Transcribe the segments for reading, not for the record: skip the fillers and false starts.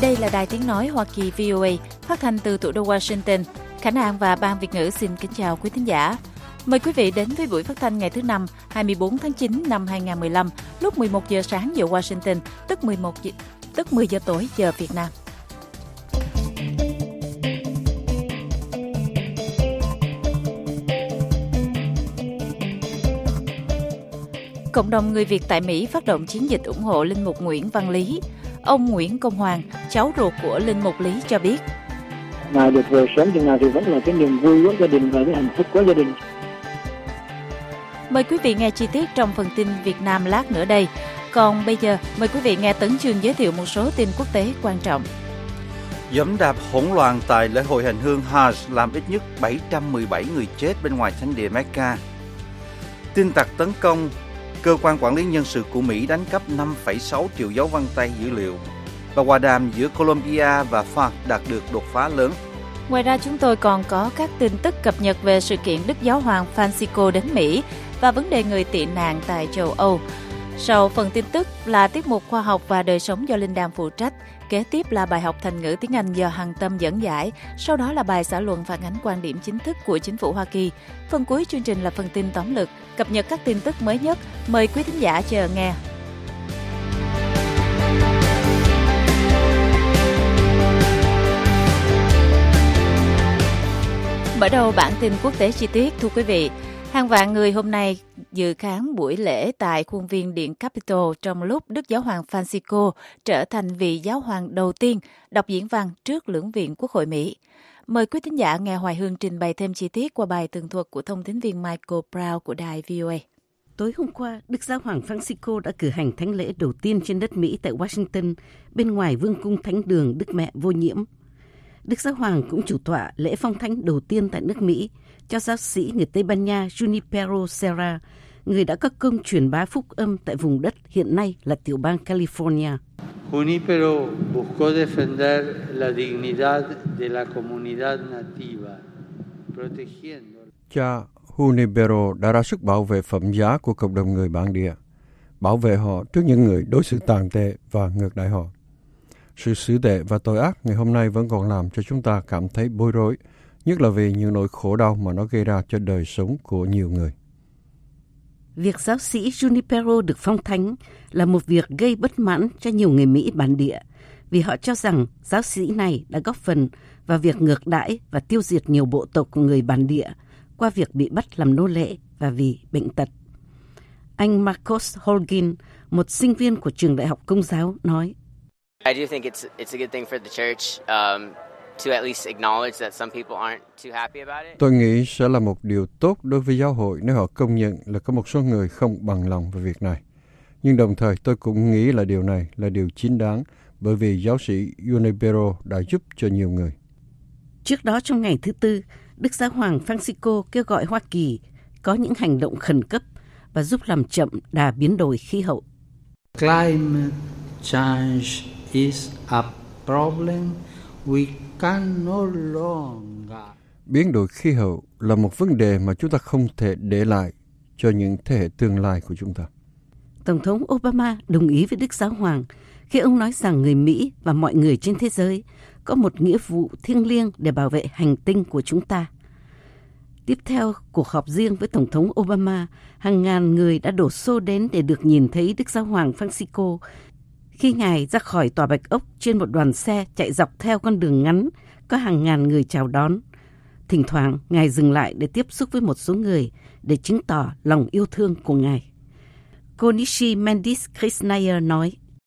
Đây là Đài Tiếng Nói Hoa Kỳ VOA, phát thanh từ thủ đô Washington. Khánh An và Ban Việt ngữ xin kính chào quý thính giả. Mời quý vị đến với buổi phát thanh ngày thứ Năm, 24 tháng 9 năm 2015, lúc 11 giờ sáng giờ Washington, tức 10 giờ tối giờ Việt Nam. Cộng đồng người Việt tại Mỹ phát động chiến dịch ủng hộ linh mục Nguyễn Văn Lý. Ông Nguyễn Công Hoàng, cháu ruột của linh mục Lý cho biết: Ngài được về sớm chừng nào thì vẫn là cái niềm vui của gia đình và cái hạnh phúc của gia đình. Mời quý vị nghe chi tiết trong phần tin Việt Nam lát nữa đây. Còn bây giờ, mời quý vị nghe Tấn Chương giới thiệu một số tin quốc tế quan trọng. Giẫm đạp hỗn loạn tại lễ hội hành hương Hajj làm ít nhất 717 người chết bên ngoài thánh địa Mecca. Tin tặc tấn công cơ quan quản lý nhân sự của Mỹ đánh cắp 5,6 triệu dấu vân tay dữ liệu. Và hòa đàm giữa Colombia và FARC đạt được đột phá lớn. Ngoài ra chúng tôi còn có các tin tức cập nhật về sự kiện Đức Giáo hoàng Francisco đến Mỹ và vấn đề người tị nạn tại châu Âu. Sau phần tin tức là tiết mục khoa học và đời sống do Linh Đàm phụ trách. Kế tiếp là bài học thành ngữ tiếng Anh do Hằng Tâm dẫn giải. Sau đó là bài xã luận phản ánh quan điểm chính thức của chính phủ Hoa Kỳ. Phần cuối chương trình là phần tin tóm lược, cập nhật các tin tức mới nhất. Mời quý thính giả chờ nghe. Mở đầu bản tin quốc tế chi tiết, thưa quý vị. Hàng vạn người hôm nay dự khán buổi lễ tại khuôn viên Điện Capitol trong lúc Đức Giáo hoàng Francisco trở thành vị giáo hoàng đầu tiên đọc diễn văn trước lưỡng viện Quốc hội Mỹ. Mời quý thính giả nghe Hoài Hương trình bày thêm chi tiết qua bài tường thuật của thông tín viên Michael Brown của đài VOA. Tối hôm qua, Đức Giáo hoàng Francisco đã cử hành thánh lễ đầu tiên trên đất Mỹ tại Washington, bên ngoài Vương cung Thánh đường Đức Mẹ Vô Nhiễm. Đức Giáo hoàng cũng chủ tọa lễ phong thánh đầu tiên tại nước Mỹ cho giáo sĩ người Tây Ban Nha Junipero Serra, người đã có công truyền bá phúc âm tại vùng đất hiện nay là tiểu bang California. Junipero buscó defender la dignidad de la comunidad nativa, protegiendo. Cha Junipero đã ra sức bảo vệ phẩm giá của cộng đồng người bản địa, bảo vệ họ trước những người đối xử tàn tệ và ngược đãi họ. Sự xử tệ và tội ác ngày hôm nay vẫn còn làm cho chúng ta cảm thấy bối rối, nhất là vì những nỗi khổ đau mà nó gây ra cho đời sống của nhiều người. Việc giáo sĩ Junipero được phong thánh là một việc gây bất mãn cho nhiều người Mỹ bản địa, vì họ cho rằng giáo sĩ này đã góp phần vào việc ngược đãi và tiêu diệt nhiều bộ tộc của người bản địa qua việc bị bắt làm nô lệ và vì bệnh tật. Anh Marcos Holguin, một sinh viên của trường đại học Công giáo, nói: I do think it's a good thing for the church to at least acknowledge that some people aren't too happy about it. Tôi nghĩ sẽ là một điều tốt đối với giáo hội nếu họ công nhận là có một số người không bằng lòng về việc này. Nhưng đồng thời tôi cũng nghĩ là điều này là điều chính đáng bởi vì giáo sĩ Junipero đã giúp cho nhiều người. Trước đó trong ngày thứ Tư, Đức Giáo hoàng Francisco kêu gọi Hoa Kỳ có những hành động khẩn cấp và giúp làm chậm đà biến đổi khí hậu. Climate change is a problem we can no longer. Biến đổi khí hậu là một vấn đề mà chúng ta không thể để lại cho những thế hệ tương lai của chúng ta. Tổng thống Obama đồng ý với Đức Giáo hoàng khi ông nói rằng người Mỹ và mọi người trên thế giới có một nghĩa vụ thiêng liêng để bảo vệ hành tinh của chúng ta. Tiếp theo cuộc họp riêng với Tổng thống Obama, hàng ngàn người đã đổ xô đến để được nhìn thấy Đức Giáo hoàng Francisco khi Ngài ra khỏi Tòa Bạch Ốc trên một đoàn xe chạy dọc theo con đường ngắn, có hàng ngàn người chào đón. Thỉnh thoảng, Ngài dừng lại để tiếp xúc với một số người để chứng tỏ lòng yêu thương của Ngài. Cô Nishi Mendis Krishnaiyer nói: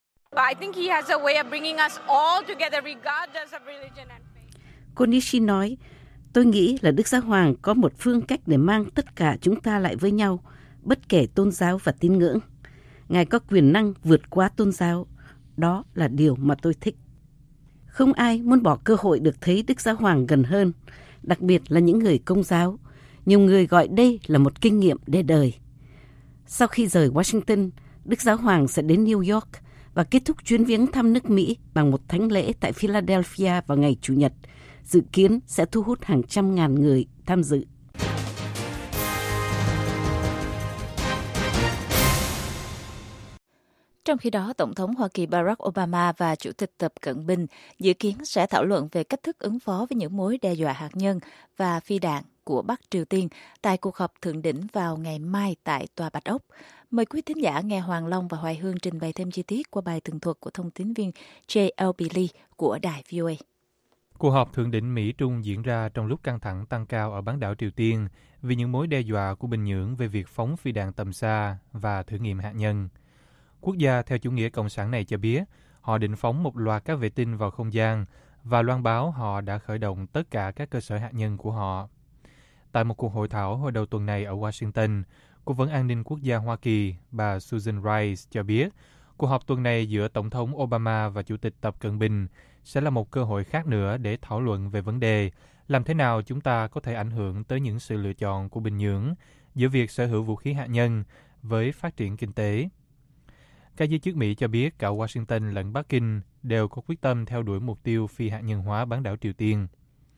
Cô Nishi nói, tôi nghĩ là Đức Giáo hoàng có một phương cách để mang tất cả chúng ta lại với nhau, bất kể tôn giáo và tín ngưỡng. Ngài có quyền năng vượt qua tôn giáo. Đó là điều mà tôi thích. Không ai muốn bỏ cơ hội được thấy Đức Giáo hoàng gần hơn, đặc biệt là những người Công giáo. Nhiều người gọi đây là một kinh nghiệm để đời. Sau khi rời Washington, Đức Giáo hoàng sẽ đến New York và kết thúc chuyến viếng thăm nước Mỹ bằng một thánh lễ tại Philadelphia vào ngày Chủ nhật, dự kiến sẽ thu hút hàng trăm ngàn người tham dự. Trong khi đó, Tổng thống Hoa Kỳ Barack Obama và Chủ tịch Tập Cận Bình dự kiến sẽ thảo luận về cách thức ứng phó với những mối đe dọa hạt nhân và phi đạn của Bắc Triều Tiên tại cuộc họp thượng đỉnh vào ngày mai tại Tòa Bạch Ốc. Mời quý thính giả nghe Hoàng Long và Hoài Hương trình bày thêm chi tiết qua bài tường thuật của thông tín viên J.L.B. Lee của đài VOA. Cuộc họp thượng đỉnh Mỹ-Trung diễn ra trong lúc căng thẳng tăng cao ở bán đảo Triều Tiên vì những mối đe dọa của Bình Nhưỡng về việc phóng phi đạn tầm xa và thử nghiệm hạt nhân. Quốc gia theo chủ nghĩa cộng sản này cho biết họ định phóng một loạt các vệ tinh vào không gian và loan báo họ đã khởi động tất cả các cơ sở hạt nhân của họ. Tại một cuộc hội thảo hồi đầu tuần này ở Washington, Cố vấn An ninh Quốc gia Hoa Kỳ bà Susan Rice cho biết cuộc họp tuần này giữa Tổng thống Obama và Chủ tịch Tập Cận Bình sẽ là một cơ hội khác nữa để thảo luận về vấn đề làm thế nào chúng ta có thể ảnh hưởng tới những sự lựa chọn của Bình Nhưỡng giữa việc sở hữu vũ khí hạt nhân với phát triển kinh tế. Các giới chức Mỹ cho biết cả Washington lẫn Bắc Kinh đều có quyết tâm theo đuổi mục tiêu phi hạt nhân hóa bán đảo Triều Tiên.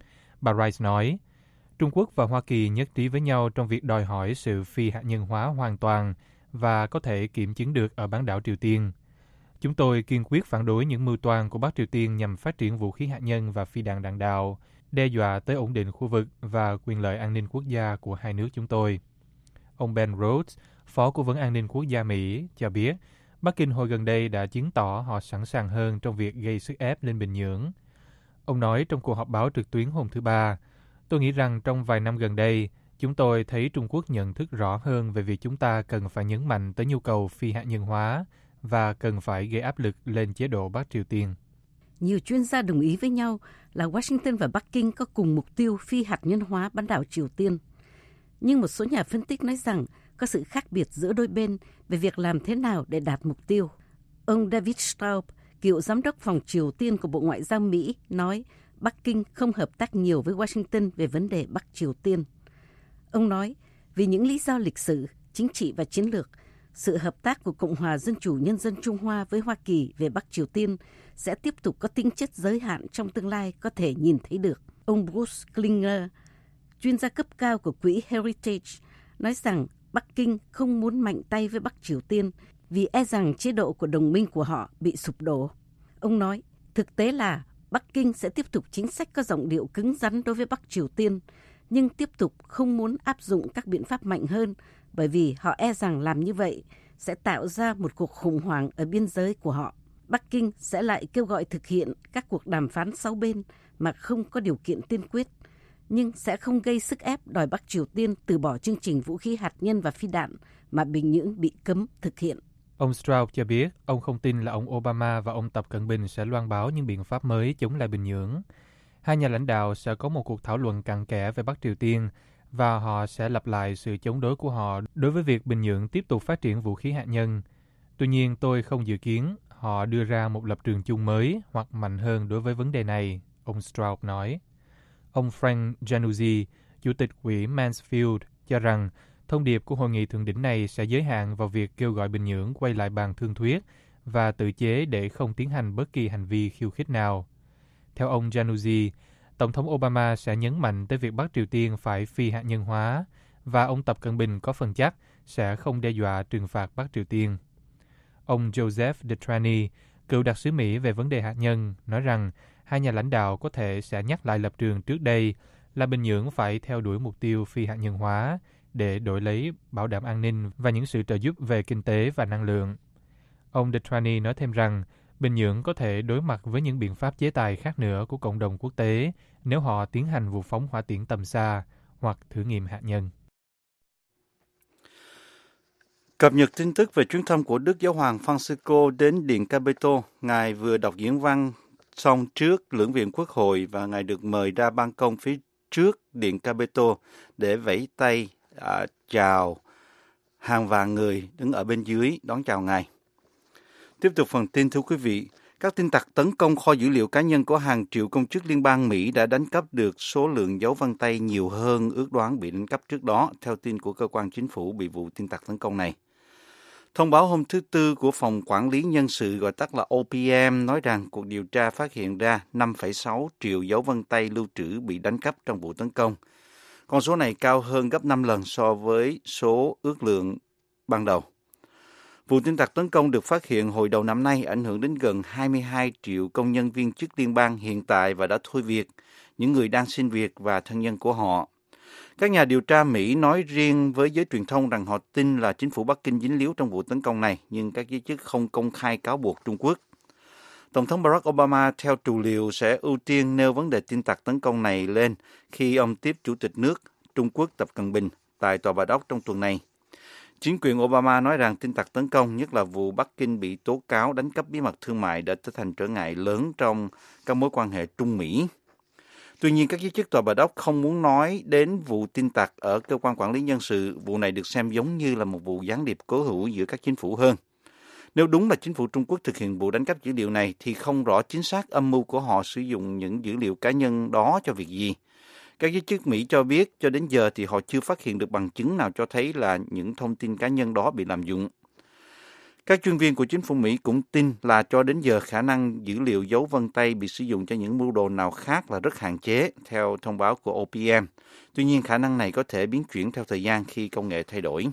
Bà Rice nói, Trung Quốc và Hoa Kỳ nhất trí với nhau trong việc đòi hỏi sự phi hạt nhân hóa hoàn toàn và có thể kiểm chứng được ở bán đảo Triều Tiên. Chúng tôi kiên quyết phản đối những mưu toan của Bắc Triều Tiên nhằm phát triển vũ khí hạt nhân và phi đạn đạn đạo, đe dọa tới ổn định khu vực và quyền lợi an ninh quốc gia của hai nước chúng tôi. Ông Ben Rhodes, Phó Cố vấn An ninh Quốc gia Mỹ, cho biết Bắc Kinh hồi gần đây đã chứng tỏ họ sẵn sàng hơn trong việc gây sức ép lên Bình Nhưỡng. Ông nói trong cuộc họp báo trực tuyến hôm thứ Ba, tôi nghĩ rằng trong vài năm gần đây, chúng tôi thấy Trung Quốc nhận thức rõ hơn về việc chúng ta cần phải nhấn mạnh tới nhu cầu phi hạt nhân hóa và cần phải gây áp lực lên chế độ Bắc Triều Tiên. Nhiều chuyên gia đồng ý với nhau là Washington và Bắc Kinh có cùng mục tiêu phi hạt nhân hóa bán đảo Triều Tiên. Nhưng một số nhà phân tích nói rằng có sự khác biệt giữa đôi bên về việc làm thế nào để đạt mục tiêu. Ông David Straub, cựu giám đốc phòng Triều Tiên của Bộ Ngoại giao Mỹ, nói Bắc Kinh không hợp tác nhiều với Washington về vấn đề Bắc Triều Tiên. Ông nói, vì những lý do lịch sử, chính trị và chiến lược, sự hợp tác của Cộng hòa Dân chủ Nhân dân Trung Hoa với Hoa Kỳ về Bắc Triều Tiên sẽ tiếp tục có tính chất giới hạn trong tương lai có thể nhìn thấy được. Ông Bruce Klinger, chuyên gia cấp cao của quỹ Heritage, nói rằng Bắc Kinh không muốn mạnh tay với Bắc Triều Tiên vì e rằng chế độ của đồng minh của họ bị sụp đổ. Ông nói, thực tế là Bắc Kinh sẽ tiếp tục chính sách có giọng điệu cứng rắn đối với Bắc Triều Tiên, nhưng tiếp tục không muốn áp dụng các biện pháp mạnh hơn bởi vì họ e rằng làm như vậy sẽ tạo ra một cuộc khủng hoảng ở biên giới của họ. Bắc Kinh sẽ lại kêu gọi thực hiện các cuộc đàm phán 6 bên mà không có điều kiện tiên quyết, nhưng sẽ không gây sức ép đòi Bắc Triều Tiên từ bỏ chương trình vũ khí hạt nhân và phi đạn mà Bình Nhưỡng bị cấm thực hiện. Ông Straub cho biết ông không tin là ông Obama và ông Tập Cận Bình sẽ loan báo những biện pháp mới chống lại Bình Nhưỡng. Hai nhà lãnh đạo sẽ có một cuộc thảo luận cặn kẽ về Bắc Triều Tiên và họ sẽ lặp lại sự chống đối của họ đối với việc Bình Nhưỡng tiếp tục phát triển vũ khí hạt nhân. Tuy nhiên, tôi không dự kiến họ đưa ra một lập trường chung mới hoặc mạnh hơn đối với vấn đề này, ông Straub nói. Ông Frank Januzzi, Chủ tịch quỹ Mansfield, cho rằng thông điệp của hội nghị thượng đỉnh này sẽ giới hạn vào việc kêu gọi Bình Nhưỡng quay lại bàn thương thuyết và tự chế để không tiến hành bất kỳ hành vi khiêu khích nào. Theo ông Januzzi, Tổng thống Obama sẽ nhấn mạnh tới việc Bắc Triều Tiên phải phi hạt nhân hóa và ông Tập Cận Bình có phần chắc sẽ không đe dọa trừng phạt Bắc Triều Tiên. Ông Joseph DeTrani, cựu đặc sứ Mỹ về vấn đề hạt nhân, nói rằng hai nhà lãnh đạo có thể sẽ nhắc lại lập trường trước đây là Bình Nhưỡng phải theo đuổi mục tiêu phi hạt nhân hóa để đổi lấy bảo đảm an ninh và những sự trợ giúp về kinh tế và năng lượng. Ông DeTrani nói thêm rằng Bình Nhưỡng có thể đối mặt với những biện pháp chế tài khác nữa của cộng đồng quốc tế nếu họ tiến hành vụ phóng hỏa tiễn tầm xa hoặc thử nghiệm hạt nhân. Cập nhật tin tức về chuyến thăm của Đức Giáo hoàng Francisco đến Điện Capitol. Ngài vừa đọc diễn văn xong trước lưỡng viện Quốc hội và Ngài được mời ra ban công phía trước Điện Capitol để vẫy tay chào hàng vạn người đứng ở bên dưới đón chào Ngài. Tiếp tục phần tin, thưa quý vị. Các tin tặc tấn công kho dữ liệu cá nhân của hàng triệu công chức liên bang Mỹ đã đánh cắp được số lượng dấu vân tay nhiều hơn ước đoán bị đánh cắp trước đó, theo tin của cơ quan chính phủ bị vụ tin tặc tấn công này. Thông báo hôm thứ Tư của Phòng Quản lý Nhân sự gọi tắt là OPM nói rằng cuộc điều tra phát hiện ra 5,6 triệu dấu vân tay lưu trữ bị đánh cắp trong vụ tấn công. Con số này cao hơn gấp 5 lần so với số ước lượng ban đầu. Vụ tin tặc tấn công được phát hiện hồi đầu năm nay ảnh hưởng đến gần 22 triệu công nhân viên chức liên bang hiện tại và đã thôi việc, những người đang xin việc và thân nhân của họ. Các nhà điều tra Mỹ nói riêng với giới truyền thông rằng họ tin là chính phủ Bắc Kinh dính líu trong vụ tấn công này, nhưng các giới chức không công khai cáo buộc Trung Quốc. Tổng thống Barack Obama theo trù liệu sẽ ưu tiên nêu vấn đề tin tặc tấn công này lên khi ông tiếp Chủ tịch nước Trung Quốc Tập Cận Bình tại Tòa Bạch Ốc trong tuần này. Chính quyền Obama nói rằng tin tặc tấn công, nhất là vụ Bắc Kinh bị tố cáo đánh cắp bí mật thương mại, đã trở thành trở ngại lớn trong các mối quan hệ Trung Mỹ. Tuy nhiên, các giới chức Tòa Bạch Ốc không muốn nói đến vụ tin tặc ở cơ quan quản lý nhân sự. Vụ này được xem giống như là một vụ gián điệp cố hữu giữa các chính phủ hơn. Nếu đúng là chính phủ Trung Quốc thực hiện vụ đánh cắp dữ liệu này, thì không rõ chính xác âm mưu của họ sử dụng những dữ liệu cá nhân đó cho việc gì. Các giới chức Mỹ cho biết cho đến giờ thì họ chưa phát hiện được bằng chứng nào cho thấy là những thông tin cá nhân đó bị lạm dụng. Các chuyên viên của chính phủ Mỹ cũng tin là cho đến giờ khả năng dữ liệu dấu vân tay bị sử dụng cho những mưu đồ nào khác là rất hạn chế, theo thông báo của OPM. Tuy nhiên, khả năng này có thể biến chuyển theo thời gian khi công nghệ thay đổi.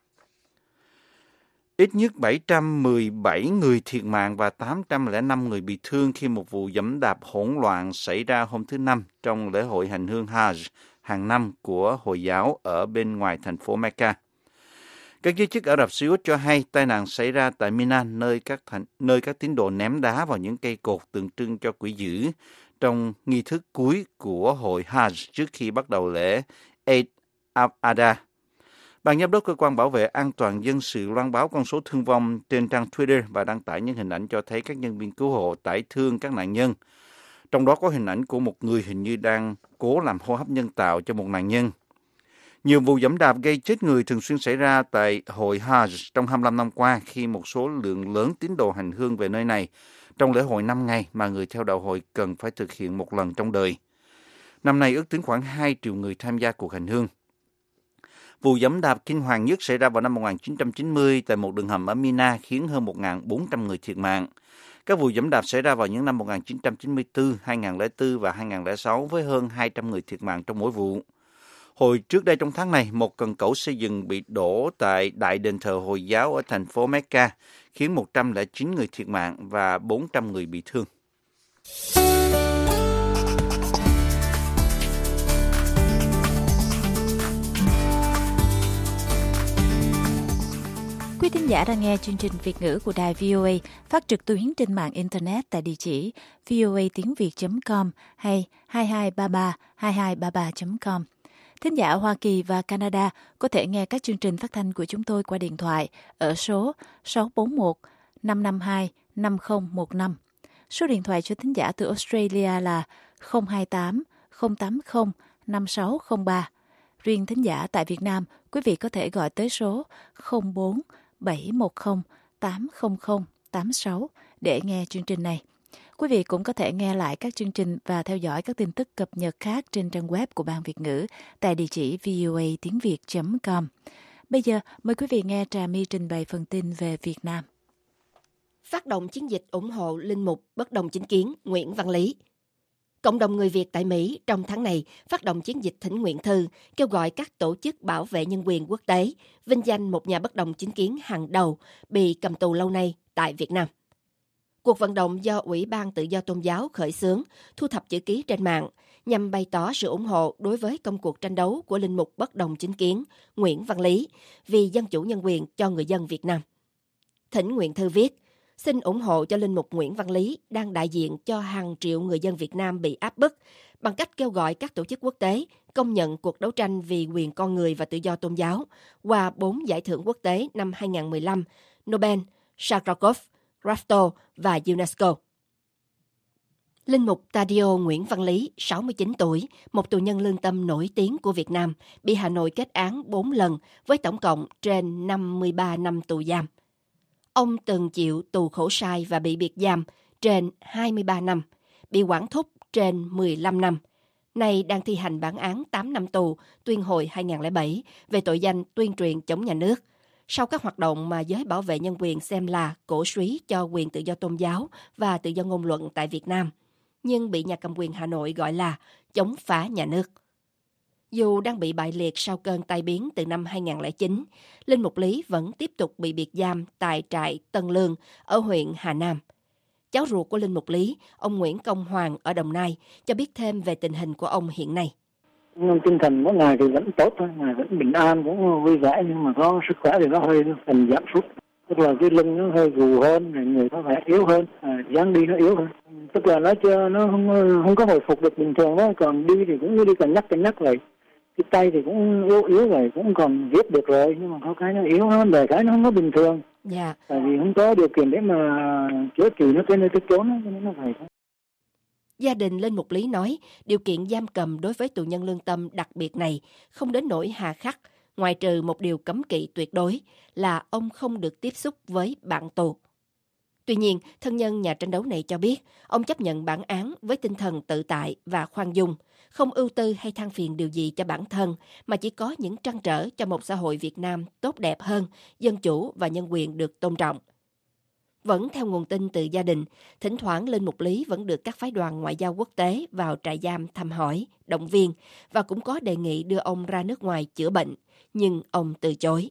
Ít nhất 717 người thiệt mạng và 805 người bị thương khi một vụ giẫm đạp hỗn loạn xảy ra hôm thứ Năm trong lễ hội hành hương Hajj hàng năm của Hồi giáo ở bên ngoài thành phố Mecca. Các giới chức Ả Rập Xê Út cho hay tai nạn xảy ra tại Mina, nơi các tín đồ ném đá vào những cây cột tượng trưng cho quỷ dữ trong nghi thức cuối của hội Hajj trước khi bắt đầu lễ Eid al-Adha. Ban giám đốc cơ quan bảo vệ an toàn dân sự loan báo con số thương vong trên trang Twitter và đăng tải những hình ảnh cho thấy các nhân viên cứu hộ tải thương các nạn nhân. Trong đó có hình ảnh của một người hình như đang cố làm hô hấp nhân tạo cho một nạn nhân. Nhiều vụ giẫm đạp gây chết người thường xuyên xảy ra tại hội Hajj trong 25 năm qua khi một số lượng lớn tín đồ hành hương về nơi này trong lễ hội 5 ngày mà người theo đạo hội cần phải thực hiện một lần trong đời. Năm nay ước tính khoảng 2 triệu người tham gia cuộc hành hương. Vụ giẫm đạp kinh hoàng nhất xảy ra vào năm 1990 tại một đường hầm ở Mina khiến hơn 1.400 người thiệt mạng. Các vụ giẫm đạp xảy ra vào những năm 1994, 2004 và 2006 với hơn 200 người thiệt mạng trong mỗi vụ. Hồi trước đây trong tháng này, một cần cẩu xây dựng bị đổ tại Đại đền thờ Hồi giáo ở thành phố Mecca, khiến 109 người thiệt mạng và 400 người bị thương. Quý thính giả đang nghe chương trình Việt ngữ của Đài VOA phát trực tuyến trên mạng Internet tại địa chỉ voatiengviet.com hay 22332233.com. Thính giả ở Hoa Kỳ và Canada có thể nghe các chương trình phát thanh của chúng tôi qua điện thoại ở số 641 552 5015. Số điện thoại cho thính giả từ Australia là 028 080 5603. Riêng thính giả tại Việt Nam, quý vị có thể gọi tới số 04 710 800 86 để nghe chương trình này. Quý vị cũng có thể nghe lại các chương trình và theo dõi các tin tức cập nhật khác trên trang web của Ban Việt ngữ tại địa chỉ voatiengviet.com. Bây giờ, mời quý vị nghe Trà My trình bày phần tin về Việt Nam. Phát động chiến dịch ủng hộ linh mục bất đồng chính kiến Nguyễn Văn Lý. Cộng đồng người Việt tại Mỹ trong tháng này phát động chiến dịch thỉnh nguyện thư kêu gọi các tổ chức bảo vệ nhân quyền quốc tế vinh danh một nhà bất đồng chính kiến hàng đầu bị cầm tù lâu nay tại Việt Nam. Cuộc vận động do Ủy ban Tự do Tôn giáo khởi xướng, thu thập chữ ký trên mạng nhằm bày tỏ sự ủng hộ đối với công cuộc tranh đấu của linh mục bất đồng chính kiến Nguyễn Văn Lý vì dân chủ nhân quyền cho người dân Việt Nam. Thỉnh nguyện thư viết: xin ủng hộ cho linh mục Nguyễn Văn Lý đang đại diện cho hàng triệu người dân Việt Nam bị áp bức bằng cách kêu gọi các tổ chức quốc tế công nhận cuộc đấu tranh vì quyền con người và tự do tôn giáo qua 4 giải thưởng quốc tế năm 2015, Nobel, Sakharov, Rafto và UNESCO. Linh mục Tadio Nguyễn Văn Lý, 69 tuổi, một tù nhân lương tâm nổi tiếng của Việt Nam, bị Hà Nội kết án 4 lần với tổng cộng trên 53 năm tù giam. Ông từng chịu tù khổ sai và bị biệt giam trên 23 năm, bị quản thúc trên 15 năm. Nay đang thi hành bản án 8 năm tù tuyên hồi 2007 về tội danh tuyên truyền chống nhà nước, sau các hoạt động mà giới bảo vệ nhân quyền xem là cổ súy cho quyền tự do tôn giáo và tự do ngôn luận tại Việt Nam, nhưng bị nhà cầm quyền Hà Nội gọi là chống phá nhà nước. Dù đang bị bại liệt sau cơn tai biến từ năm 2009, Linh Mục Lý vẫn tiếp tục bị biệt giam tại trại Tân Lương ở huyện Hà Nam. Cháu ruột của Linh Mục Lý, ông Nguyễn Công Hoàng ở Đồng Nai, cho biết thêm về tình hình của ông hiện nay. Tinh thần mỗi ngày thì vẫn tốt thôi, ngày vẫn bình an, cũng vui vẻ, nhưng mà có sức khỏe thì nó hơi phần giảm sút. Tức là cái lưng nó hơi gù hơn, người có vẻ yếu hơn, dáng đi nó yếu hơn. Tức là nó không có hồi phục được bình thường đó, còn đi thì cũng như đi cẩn nhắc vậy. Cái tay thì cũng yếu vậy, cũng còn viết được rồi, nhưng mà có cái nó yếu hơn, về cái nó không có bình thường. Dạ. Tại vì không có điều kiện để mà chữa trị nó tới nơi tới chốn đó, cho nên nó vậy thôi. Gia đình Linh Mục Lý nói, điều kiện giam cầm đối với tù nhân lương tâm đặc biệt này không đến nỗi hà khắc, ngoại trừ một điều cấm kỵ tuyệt đối là ông không được tiếp xúc với bạn tù. Tuy nhiên, thân nhân nhà tranh đấu này cho biết, ông chấp nhận bản án với tinh thần tự tại và khoan dung, không ưu tư hay than phiền điều gì cho bản thân, mà chỉ có những trăn trở cho một xã hội Việt Nam tốt đẹp hơn, dân chủ và nhân quyền được tôn trọng. Vẫn theo nguồn tin từ gia đình, thỉnh thoảng Linh Mục Lý vẫn được các phái đoàn ngoại giao quốc tế vào trại giam thăm hỏi, động viên và cũng có đề nghị đưa ông ra nước ngoài chữa bệnh, nhưng ông từ chối.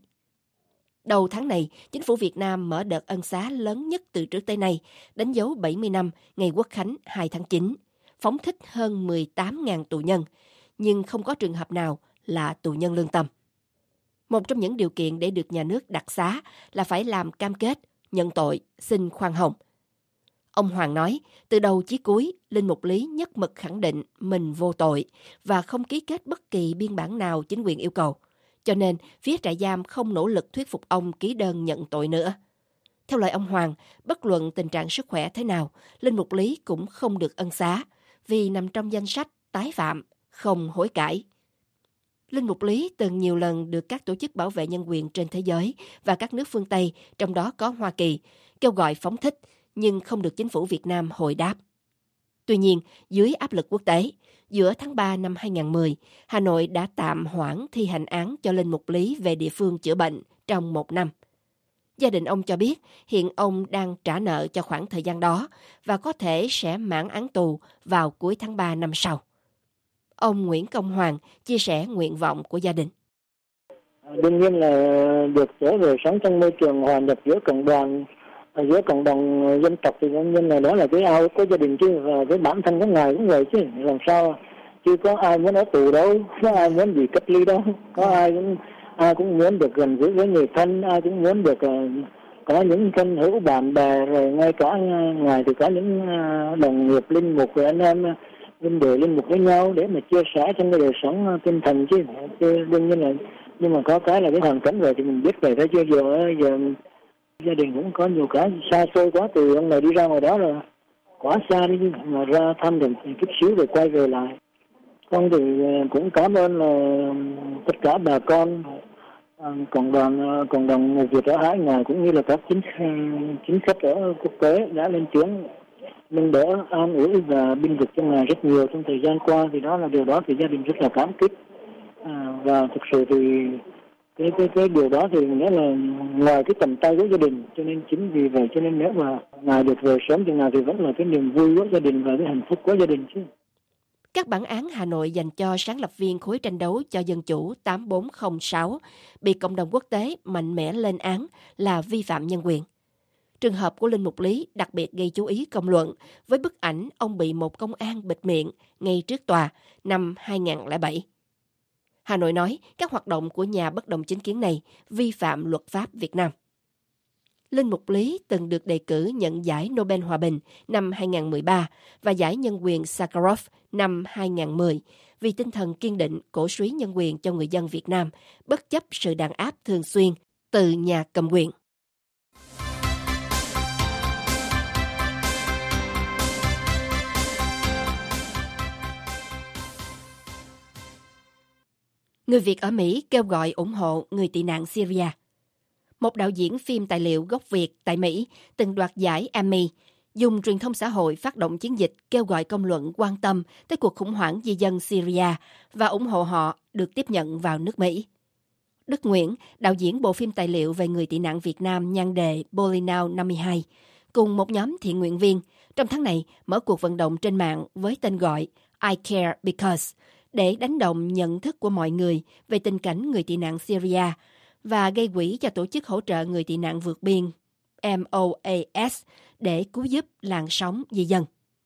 Đầu tháng này, chính phủ Việt Nam mở đợt ân xá lớn nhất từ trước tới nay, đánh dấu 70 năm ngày Quốc khánh 2 tháng 9, phóng thích hơn 18.000 tù nhân, nhưng không có trường hợp nào là tù nhân lương tâm. Một trong những điều kiện để được nhà nước đặc xá là phải làm cam kết, nhận tội, xin khoan hồng. Ông Hoàng nói, từ đầu chí cuối, Linh Mục Lý nhất mực khẳng định mình vô tội và không ký kết bất kỳ biên bản nào chính quyền yêu cầu. Cho nên, phía trại giam không nỗ lực thuyết phục ông ký đơn nhận tội nữa. Theo lời ông Hoàng, bất luận tình trạng sức khỏe thế nào, Linh Mục Lý cũng không được ân xá, vì nằm trong danh sách tái phạm, không hối cải. Linh Mục Lý từng nhiều lần được các tổ chức bảo vệ nhân quyền trên thế giới và các nước phương Tây, trong đó có Hoa Kỳ, kêu gọi phóng thích, nhưng không được chính phủ Việt Nam hồi đáp. Tuy nhiên, dưới áp lực quốc tế, giữa tháng 3 năm 2010, Hà Nội đã tạm hoãn thi hành án cho Linh Mục Lý về địa phương chữa bệnh trong 1 năm. Gia đình ông cho biết hiện ông đang trả nợ cho khoảng thời gian đó và có thể sẽ mãn án tù vào cuối tháng 3 năm sau. Ông Nguyễn Công Hoàng chia sẻ nguyện vọng của gia đình. Đương nhiên là được trở về sống trong môi trường hòa nhập giữa cộng đồng dân tộc thì đương nhiên là đó là cái ao của gia đình chứ, và cái bản thân của ngài cũng vậy chứ, làm sao chứ có ai muốn ở tù đâu, có ai muốn bị cách ly đâu, có ai cũng muốn được gần gũi với người thân, ai cũng muốn được có những thân hữu bạn bè, rồi ngay cả ngài thì có những đồng nghiệp linh mục rồi anh em linh mục với nhau để mà chia sẻ trong cái đời sống tinh thần chứ đương nhiên là, nhưng mà có cái là cái hoàn cảnh rồi thì mình biết về thế chứ giờ gia đình cũng có nhiều cái xa xôi quá, từ ông này đi ra ngoài đó là quá xa đi, mà ra thăm được chút xíu rồi quay về lại. Con thì cũng cảm ơn là tất cả bà con cộng đồng người Việt ở Hải Ngoại cũng như là các chính khách ở quốc tế đã lên tiếng nâng đỡ, an ủi và binh vực cho ngài rất nhiều trong thời gian qua, thì đó là điều đó thì gia đình rất là cảm kích, và thực sự thì cái điều đó thì nghĩa là ngoài cái tầm tay của gia đình, cho nên chính vì vậy cho nên nếu mà ngài được về sớm thì ngài thì vẫn là cái niềm vui của gia đình và cái hạnh phúc của gia đình chứ. Các bản án Hà Nội dành cho sáng lập viên khối tranh đấu cho dân chủ 8406 bị cộng đồng quốc tế mạnh mẽ lên án là vi phạm nhân quyền. Trường hợp của Linh Mục Lý đặc biệt gây chú ý công luận với bức ảnh ông bị một công an bịt miệng ngay trước tòa năm 2007. Hà Nội nói các hoạt động của nhà bất đồng chính kiến này vi phạm luật pháp Việt Nam. Linh Mục Lý từng được đề cử nhận giải Nobel Hòa bình năm 2013 và giải nhân quyền Sakharov năm 2010 vì tinh thần kiên định cổ suý nhân quyền cho người dân Việt Nam, bất chấp sự đàn áp thường xuyên từ nhà cầm quyền. Người Việt ở Mỹ kêu gọi ủng hộ người tị nạn Syria. Một đạo diễn phim tài liệu gốc Việt tại Mỹ từng đoạt giải Emmy, dùng truyền thông xã hội phát động chiến dịch kêu gọi công luận quan tâm tới cuộc khủng hoảng di dân Syria và ủng hộ họ được tiếp nhận vào nước Mỹ. Đức Nguyễn, đạo diễn bộ phim tài liệu về người tị nạn Việt Nam nhan đề Bolinao 52, cùng một nhóm thiện nguyện viên, trong tháng này mở cuộc vận động trên mạng với tên gọi I Care Because, để đánh động nhận thức của mọi người về tình cảnh người tị nạn Syria và gây quỹ cho tổ chức hỗ trợ người tị nạn vượt biên MOAS để cứu giúp làn sóng di dân.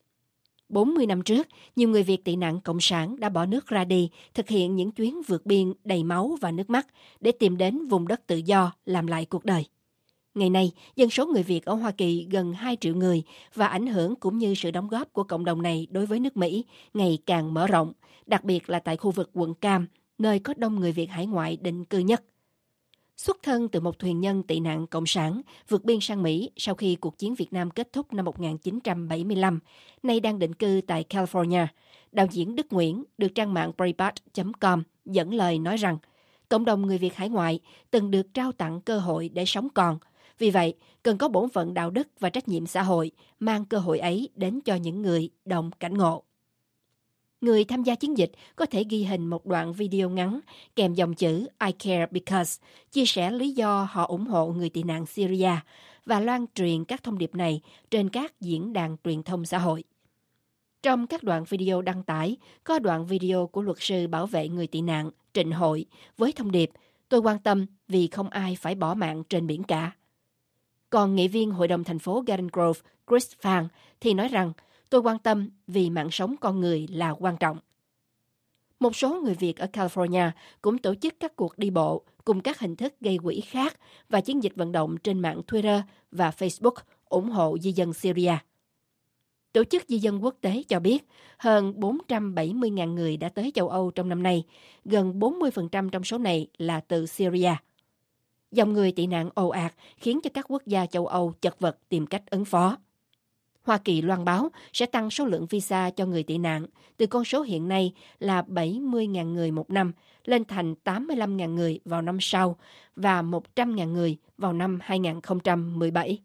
40 năm trước, nhiều người Việt tị nạn Cộng sản đã bỏ nước ra đi, thực hiện những chuyến vượt biên đầy máu và nước mắt để tìm đến vùng đất tự do, làm lại cuộc đời. Ngày nay, dân số người Việt ở Hoa Kỳ gần 2 triệu người và ảnh hưởng cũng như sự đóng góp của cộng đồng này đối với nước Mỹ ngày càng mở rộng, đặc biệt là tại khu vực quận Cam, nơi có đông người Việt hải ngoại định cư nhất. Xuất thân từ một thuyền nhân tị nạn Cộng sản, vượt biên sang Mỹ sau khi cuộc chiến Việt Nam kết thúc năm 1975, nay đang định cư tại California, đạo diễn Đức Nguyễn được trang mạng Breitbart.com dẫn lời nói rằng cộng đồng người Việt hải ngoại từng được trao tặng cơ hội để sống còn. Vì vậy, cần có bổn phận đạo đức và trách nhiệm xã hội mang cơ hội ấy đến cho những người đồng cảnh ngộ. Người tham gia chiến dịch có thể ghi hình một đoạn video ngắn kèm dòng chữ I care because, chia sẻ lý do họ ủng hộ người tị nạn Syria và loan truyền các thông điệp này trên các diễn đàn truyền thông xã hội. Trong các đoạn video đăng tải, có đoạn video của luật sư bảo vệ người tị nạn Trịnh Hội với thông điệp "Tôi quan tâm vì không ai phải bỏ mạng trên biển cả". Còn nghị viên Hội đồng thành phố Garden Grove Chris Phan thì nói rằng "Tôi quan tâm vì mạng sống con người là quan trọng". Một số người Việt ở California cũng tổ chức các cuộc đi bộ cùng các hình thức gây quỹ khác và chiến dịch vận động trên mạng Twitter và Facebook ủng hộ di dân Syria. Tổ chức Di dân Quốc tế cho biết hơn 470.000 người đã tới châu Âu trong năm nay, gần 40% trong số này là từ Syria. Dòng người tị nạn ồ ạt khiến cho các quốc gia châu Âu chật vật tìm cách ứng phó. Hoa Kỳ loan báo sẽ tăng số lượng visa cho người tị nạn từ con số hiện nay là 70.000 người một năm lên thành 85.000 người vào năm sau và 100.000 người vào năm 2017.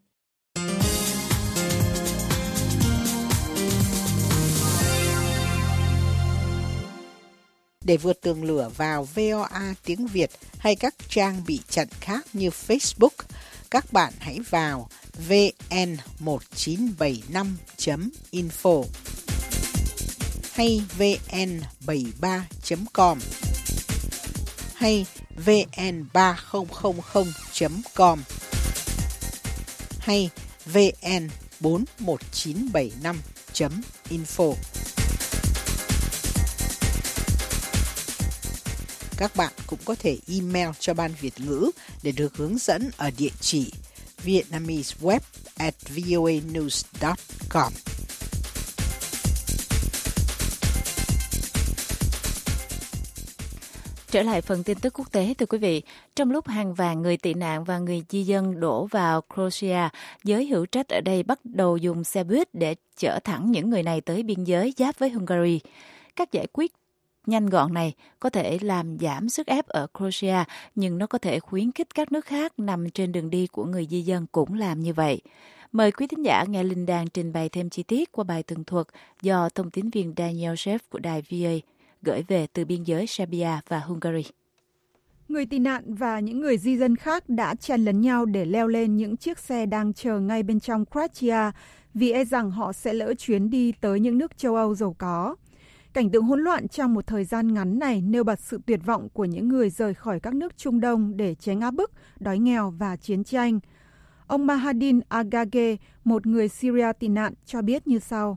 Để vượt tường lửa vào VOA tiếng Việt hay các trang bị chặn khác như Facebook, các bạn hãy vào vn1975.info hay vn73.com hay vn3000.com hay vn41975.info. Các bạn cũng có thể email cho Ban Việt ngữ để được hướng dẫn ở địa chỉ vietnameseweb@voanews.com. Trở lại phần tin tức quốc tế, thưa quý vị. Trong lúc hàng vạn người tị nạn và người di dân đổ vào Croatia, giới hữu trách ở đây bắt đầu dùng xe buýt để chở thẳng những người này tới biên giới giáp với Hungary. Các giải quyết nhanh gọn này có thể làm giảm sức ép ở Croatia, nhưng nó có thể khuyến khích các nước khác nằm trên đường đi của người di dân cũng làm như vậy. Mời quý thính giả nghe Linh Đan trình bày thêm chi tiết qua bài tường thuật do thông tín viên Daniel Sheff của đài VOA gửi về từ biên giới Serbia và Hungary. Người tị nạn và những người di dân khác đã chen lấn nhau để leo lên những chiếc xe đang chờ ngay bên trong Croatia vì e rằng họ sẽ lỡ chuyến đi tới những nước châu Âu giàu có. Cảnh tượng hỗn loạn trong một thời gian ngắn này nêu bật sự tuyệt vọng của những người rời khỏi các nước Trung Đông để tránh áp bức, đói nghèo và chiến tranh. Ông Mahadin Agage, một người Syria tị nạn, cho biết như sau.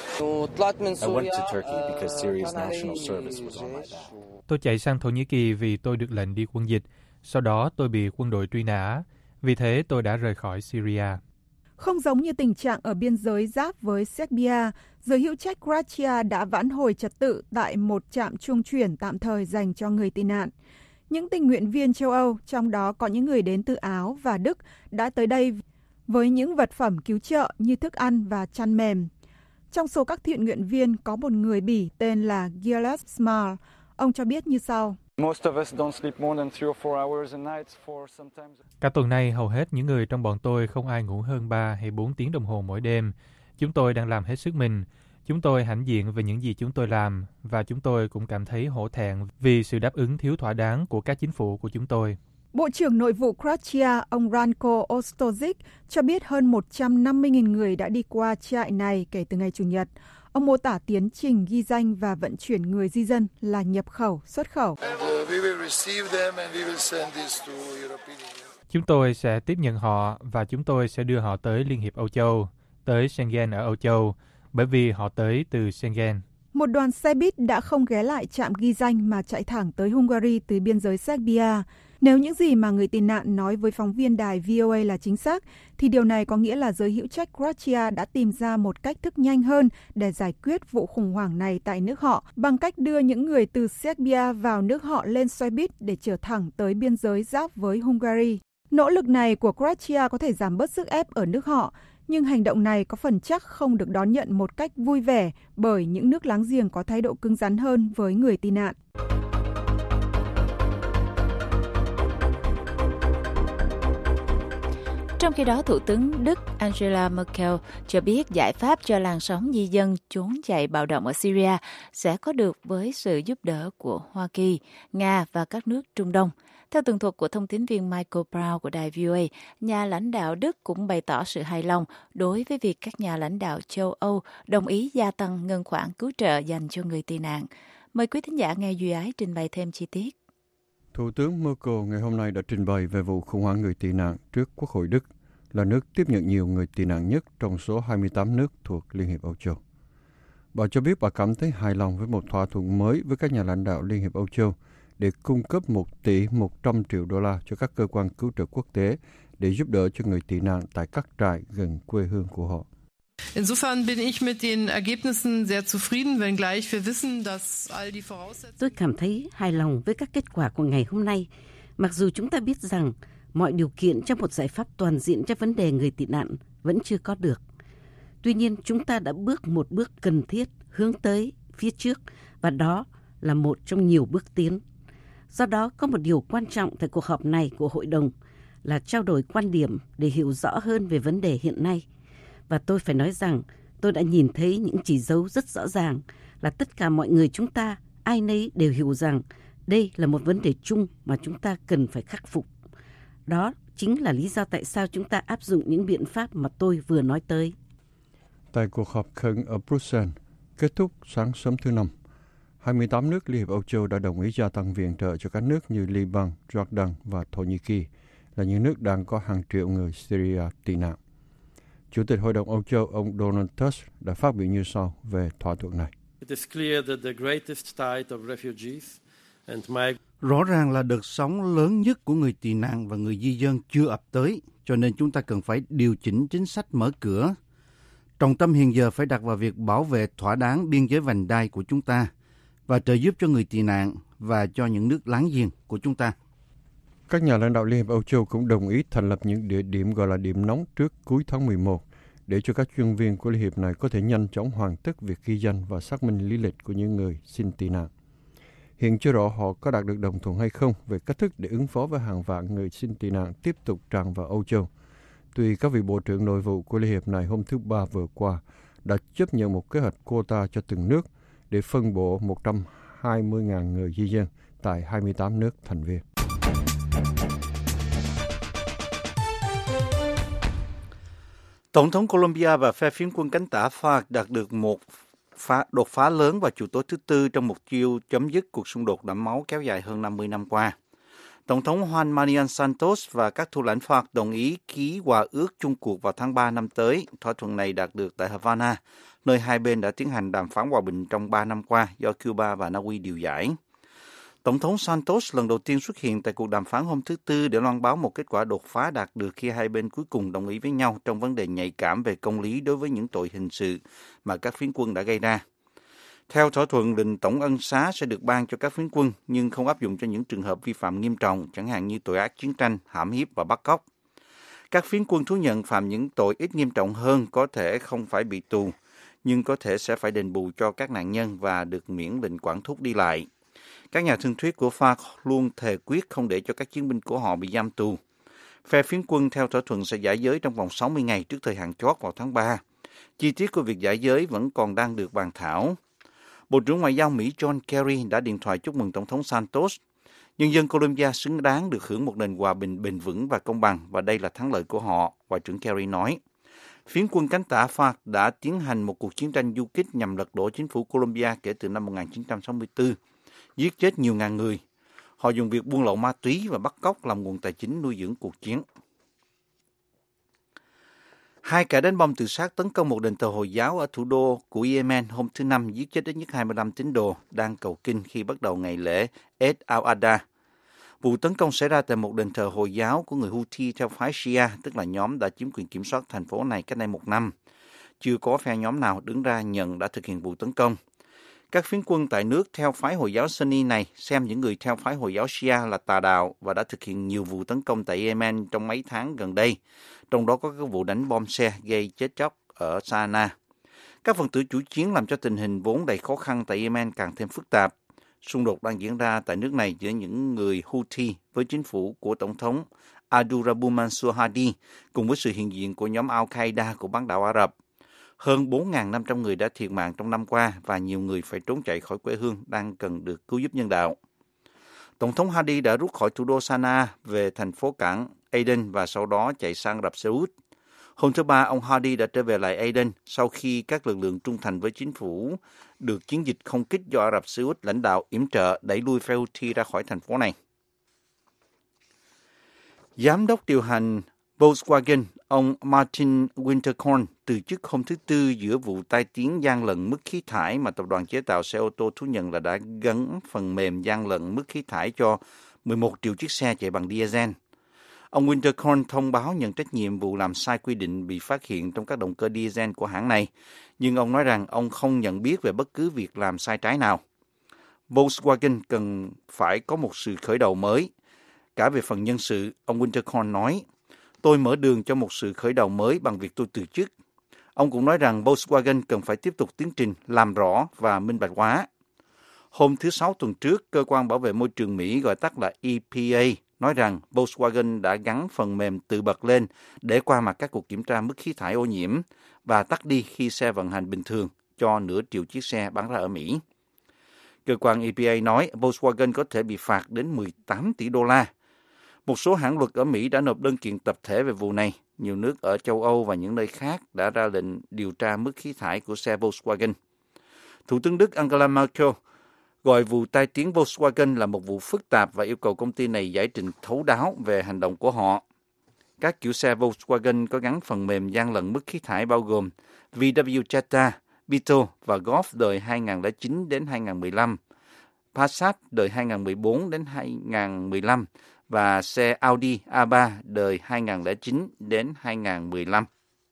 Tôi chạy sang Thổ Nhĩ Kỳ vì tôi được lệnh đi quân dịch. Sau đó tôi bị quân đội truy nã. Vì thế tôi đã rời khỏi Syria. Không giống như tình trạng ở biên giới giáp với Serbia, giới hữu trách Croatia đã vãn hồi trật tự tại một trạm trung chuyển tạm thời dành cho người tị nạn. Những tình nguyện viên châu Âu, trong đó có những người đến từ Áo và Đức, đã tới đây với những vật phẩm cứu trợ như thức ăn và chăn mềm. Trong số các thiện nguyện viên có một người Bỉ tên là Gilles Small. Ông cho biết như sau. Cả tuần nay, hầu hết những người trong bọn tôi không ai ngủ hơn 3 hay 4 tiếng đồng hồ mỗi đêm. Chúng tôi đang làm hết sức mình. Chúng tôi hãnh diện về những gì chúng tôi làm và chúng tôi cũng cảm thấy hổ thẹn vì sự đáp ứng thiếu thỏa đáng của các chính phủ của chúng tôi. Bộ trưởng Nội vụ Croatia, ông Ranko Ostojic, cho biết hơn 150.000 người đã đi qua trại này kể từ ngày Chủ nhật. Ông mô tả tiến trình ghi danh và vận chuyển người di dân là nhập khẩu, xuất khẩu. Chúng tôi sẽ tiếp nhận họ và chúng tôi sẽ đưa họ tới Liên hiệp Âu Châu, tới Schengen ở Âu Châu, bởi vì họ tới từ Schengen. Một đoàn xe buýt đã không ghé lại trạm ghi danh mà chạy thẳng tới Hungary từ biên giới Serbia. Nếu những gì mà người tị nạn nói với phóng viên đài VOA là chính xác, thì điều này có nghĩa là giới hữu trách Croatia đã tìm ra một cách thức nhanh hơn để giải quyết vụ khủng hoảng này tại nước họ bằng cách đưa những người từ Serbia vào nước họ lên xe buýt để chở thẳng tới biên giới giáp với Hungary. Nỗ lực này của Croatia có thể giảm bớt sức ép ở nước họ, nhưng hành động này có phần chắc không được đón nhận một cách vui vẻ bởi những nước láng giềng có thái độ cứng rắn hơn với người tị nạn. Trong khi đó, Thủ tướng Đức Angela Merkel cho biết giải pháp cho làn sóng di dân trốn chạy bạo động ở Syria sẽ có được với sự giúp đỡ của Hoa Kỳ, Nga và các nước Trung Đông. Theo tường thuật của thông tín viên Michael Brown của đài VOA, nhà lãnh đạo Đức cũng bày tỏ sự hài lòng đối với việc các nhà lãnh đạo châu Âu đồng ý gia tăng ngân khoản cứu trợ dành cho người tị nạn. Mời quý thính giả nghe Duy Ái trình bày thêm chi tiết. Thủ tướng Merkel ngày hôm nay đã trình bày về vụ khủng hoảng người tị nạn trước Quốc hội Đức, là nước tiếp nhận nhiều người tị nạn nhất trong số 28 nước thuộc Liên hiệp Âu Châu. Bà cho biết bà cảm thấy hài lòng với một thỏa thuận mới với các nhà lãnh đạo Liên hiệp Âu Châu để cung cấp 1 tỷ 100 triệu đô la cho các cơ quan cứu trợ quốc tế để giúp đỡ cho người tị nạn tại các trại gần quê hương của họ. Insofern bin ich mit den Ergebnissen sehr zufrieden, wenngleich wir wissen, dass all die Voraussetzungen. Tôi cảm thấy hài lòng với các kết quả của ngày hôm nay, mặc dù chúng ta biết rằng mọi điều kiện cho một giải pháp toàn diện cho vấn đề người tị nạn vẫn chưa có được. Tuy nhiên, chúng ta đã bước một bước cần thiết hướng tới phía trước, và đó là một trong nhiều bước tiến. Do đó, có một điều quan trọng tại cuộc họp này của Hội đồng là trao đổi quan điểm để hiểu rõ hơn về vấn đề hiện nay. Và tôi phải nói rằng tôi đã nhìn thấy những chỉ dấu rất rõ ràng là tất cả mọi người chúng ta, ai nấy đều hiểu rằng đây là một vấn đề chung mà chúng ta cần phải khắc phục. Đó chính là lý do tại sao chúng ta áp dụng những biện pháp mà tôi vừa nói tới. Tại cuộc họp khẩn ở Bruxelles, kết thúc sáng sớm thứ Năm, 28 nước Liên hiệp Âu Châu đã đồng ý gia tăng viện trợ cho các nước như Liban, Jordan và Thổ Nhĩ Kỳ, là những nước đang có hàng triệu người Syria tị nạn. Chủ tịch Hội đồng Âu Châu, ông Donald Tusk đã phát biểu như sau về thỏa thuận này. Rõ ràng là đợt sóng lớn nhất của người tị nạn và người di dân chưa ập tới, cho nên chúng ta cần phải điều chỉnh chính sách mở cửa. Trọng tâm hiện giờ phải đặt vào việc bảo vệ thỏa đáng biên giới vành đai của chúng ta và trợ giúp cho người tị nạn và cho những nước láng giềng của chúng ta. Các nhà lãnh đạo Liên hiệp Âu Châu cũng đồng ý thành lập những địa điểm gọi là điểm nóng trước cuối tháng 11 để cho các chuyên viên của Liên hiệp này có thể nhanh chóng hoàn tất việc ghi danh và xác minh lý lịch của những người xin tị nạn. Hiện chưa rõ họ có đạt được đồng thuận hay không về cách thức để ứng phó với hàng vạn người xin tị nạn tiếp tục tràn vào Âu Châu. Tuy các vị bộ trưởng nội vụ của Liên hiệp này hôm thứ Ba vừa qua đã chấp nhận một kế hoạch quota cho từng nước để phân bổ 120.000 người di dân tại 28 nước thành viên. Tổng thống Colombia và phe phiến quân cánh tả FARC đạt được một đột phá lớn vào chiều tối thứ Tư trong mục tiêu chấm dứt cuộc xung đột đẫm máu kéo dài hơn 50 năm qua. Tổng thống Juan Manuel Santos và các thủ lãnh FARC đồng ý ký hòa ước chung cuộc vào tháng 3 năm tới. Thỏa thuận này đạt được tại Havana, nơi hai bên đã tiến hành đàm phán hòa bình trong 3 năm qua do Cuba và Na Uy điều giải. Tổng thống Santos lần đầu tiên xuất hiện tại cuộc đàm phán hôm thứ Tư để loan báo một kết quả đột phá đạt được khi hai bên cuối cùng đồng ý với nhau trong vấn đề nhạy cảm về công lý đối với những tội hình sự mà các phiến quân đã gây ra. Theo thỏa thuận, lệnh tổng ân xá sẽ được ban cho các phiến quân nhưng không áp dụng cho những trường hợp vi phạm nghiêm trọng, chẳng hạn như tội ác chiến tranh, hãm hiếp và bắt cóc. Các phiến quân thú nhận phạm những tội ít nghiêm trọng hơn có thể không phải bị tù, nhưng có thể sẽ phải đền bù cho các nạn nhân và được miễn lệnh quản thúc đi lại. Các nhà thương thuyết của FARC luôn thề quyết không để cho các chiến binh của họ bị giam tù. Phe phiến quân theo thỏa thuận sẽ giải giới trong vòng 60 ngày trước thời hạn chót vào tháng 3. Chi tiết của việc giải giới vẫn còn đang được bàn thảo. Bộ trưởng Ngoại giao Mỹ John Kerry đã điện thoại chúc mừng Tổng thống Santos. Nhân dân Colombia xứng đáng được hưởng một nền hòa bình bền vững và công bằng, và đây là thắng lợi của họ, Ngoại trưởng Kerry nói. Phiến quân cánh tả FARC đã tiến hành một cuộc chiến tranh du kích nhằm lật đổ chính phủ Colombia kể từ năm 1964, giết chết nhiều ngàn người. Họ dùng việc buôn lậu ma túy và bắt cóc làm nguồn tài chính nuôi dưỡng cuộc chiến. 2 kẻ đánh bom tự sát tấn công một đền thờ Hồi giáo ở thủ đô của Yemen hôm thứ Năm, giết chết ít nhất 25 tín đồ đang cầu kinh khi bắt đầu ngày lễ Eid al-Adha. Vụ tấn công xảy ra tại một đền thờ Hồi giáo của người Houthi theo phái Shia, tức là nhóm đã chiếm quyền kiểm soát thành phố này cách đây 1 năm. Chưa có phe nhóm nào đứng ra nhận đã thực hiện vụ tấn công. Các phiến quân tại nước theo phái Hồi giáo Sunni này xem những người theo phái Hồi giáo Shia là tà đạo và đã thực hiện nhiều vụ tấn công tại Yemen trong mấy tháng gần đây, trong đó có các vụ đánh bom xe gây chết chóc ở Sanaa. Các phần tử chủ chiến làm cho tình hình vốn đầy khó khăn tại Yemen càng thêm phức tạp. Xung đột đang diễn ra tại nước này giữa những người Houthi với chính phủ của Tổng thống Abdurabu Mansur Hadi cùng với sự hiện diện của nhóm Al-Qaeda của bán đảo Ả Rập. Hơn 4.500 người đã thiệt mạng trong năm qua và nhiều người phải trốn chạy khỏi quê hương đang cần được cứu giúp nhân đạo. Tổng thống Hadi đã rút khỏi thủ đô Sanaa về thành phố cảng Aden và sau đó chạy sang Ả Rập Xê Út. Hôm thứ Ba, ông Hadi đã trở về lại Aden sau khi các lực lượng trung thành với chính phủ được chiến dịch không kích do Ả Rập Xê Út lãnh đạo yểm trợ đẩy lui phe Houthi ra khỏi thành phố này. Giám đốc điều hành Volkswagen, ông Martin Winterkorn, từ chức hôm thứ Tư giữa vụ tai tiếng gian lận mức khí thải mà tập đoàn chế tạo xe ô tô thú nhận là đã gắn phần mềm gian lận mức khí thải cho 11 triệu chiếc xe chạy bằng diesel. Ông Winterkorn thông báo nhận trách nhiệm vụ làm sai quy định bị phát hiện trong các động cơ diesel của hãng này, nhưng ông nói rằng ông không nhận biết về bất cứ việc làm sai trái nào. Volkswagen cần phải có một sự khởi đầu mới. Cả về phần nhân sự, ông Winterkorn nói, tôi mở đường cho một sự khởi đầu mới bằng việc tôi từ chức. Ông cũng nói rằng Volkswagen cần phải tiếp tục tiến trình làm rõ và minh bạch hóa. Hôm thứ Sáu tuần trước, Cơ quan Bảo vệ Môi trường Mỹ gọi tắt là EPA nói rằng Volkswagen đã gắn phần mềm tự bật lên để qua mặt các cuộc kiểm tra mức khí thải ô nhiễm và tắt đi khi xe vận hành bình thường cho nửa triệu chiếc xe bán ra ở Mỹ. Cơ quan EPA nói Volkswagen có thể bị phạt đến 18 tỷ đô la. Một số hãng luật ở Mỹ đã nộp đơn kiện tập thể về vụ này. Nhiều nước ở châu Âu và những nơi khác đã ra lệnh điều tra mức khí thải của xe Volkswagen. Thủ tướng Đức Angela Merkel gọi vụ tai tiếng Volkswagen là một vụ phức tạp và yêu cầu công ty này giải trình thấu đáo về hành động của họ. Các kiểu xe Volkswagen có gắn phần mềm gian lận mức khí thải bao gồm VW Jetta, Beetle và Golf đời 2009 đến 2015, Passat đời 2014 đến 2015 và xe Audi A3 đời 2009 đến 2015.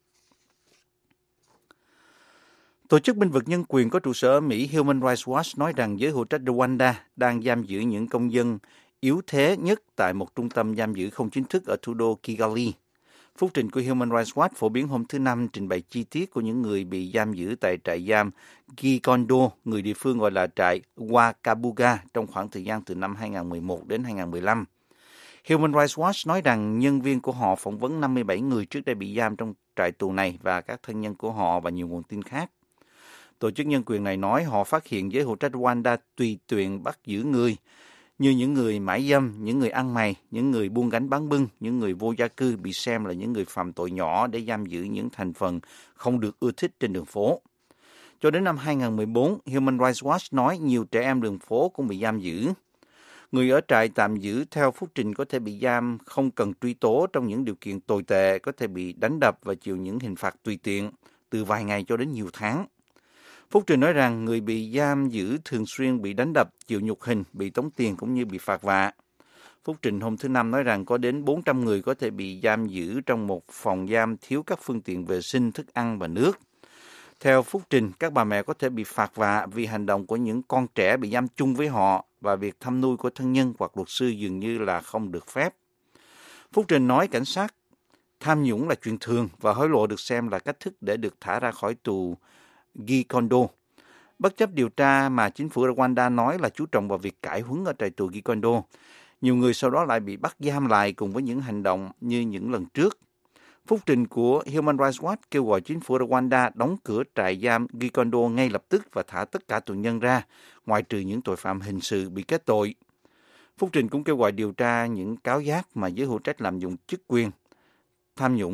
Tổ chức bênh vực nhân quyền có trụ sở ở Mỹ Human Rights Watch nói rằng giới hữu trách Rwanda đang giam giữ những công dân yếu thế nhất tại một trung tâm giam giữ không chính thức ở thủ đô Kigali. Phúc trình của Human Rights Watch phổ biến hôm thứ Năm trình bày chi tiết của những người bị giam giữ tại trại giam Gikondo, người địa phương gọi là trại Wakabuga, trong khoảng thời gian từ năm 2011 đến 2015. Human Rights Watch nói rằng nhân viên của họ phỏng vấn 57 người trước đây bị giam trong trại tù này và các thân nhân của họ và nhiều nguồn tin khác. Tổ chức nhân quyền này nói họ phát hiện giới hữu trách Rwanda tùy tiện bắt giữ người, như những người mại dâm, những người ăn mày, những người buôn gánh bán bưng, những người vô gia cư bị xem là những người phạm tội nhỏ để giam giữ những thành phần không được ưa thích trên đường phố. Cho đến năm 2014, Human Rights Watch nói nhiều trẻ em đường phố cũng bị giam giữ. Người ở trại tạm giữ theo phúc trình có thể bị giam không cần truy tố trong những điều kiện tồi tệ, có thể bị đánh đập và chịu những hình phạt tùy tiện, từ vài ngày cho đến nhiều tháng. Phúc trình nói rằng người bị giam giữ thường xuyên bị đánh đập, chịu nhục hình, bị tống tiền cũng như bị phạt vạ. Phúc trình hôm thứ Năm nói rằng có đến 400 người có thể bị giam giữ trong một phòng giam thiếu các phương tiện vệ sinh, thức ăn và nước. Theo phúc trình, các bà mẹ có thể bị phạt vạ vì hành động của những con trẻ bị giam chung với họ và việc thăm nuôi của thân nhân hoặc luật sư dường như là không được phép. Phúc trình nói cảnh sát tham nhũng là chuyện thường và hối lộ được xem là cách thức để được thả ra khỏi tù Gikondo. Bất chấp điều tra mà chính phủ Rwanda nói là chú trọng vào việc cải huấn ở trại tù Gikondo, nhiều người sau đó lại bị bắt giam lại cùng với những hành động như những lần trước. Phúc trình của Human Rights Watch kêu gọi chính phủ Rwanda đóng cửa trại giam Gikondo ngay lập tức và thả tất cả tù nhân ra, ngoại trừ những tội phạm hình sự bị kết tội. Phúc trình cũng kêu gọi điều tra những cáo giác mà giới hữu trách lạm dụng chức quyền, tham nhũng,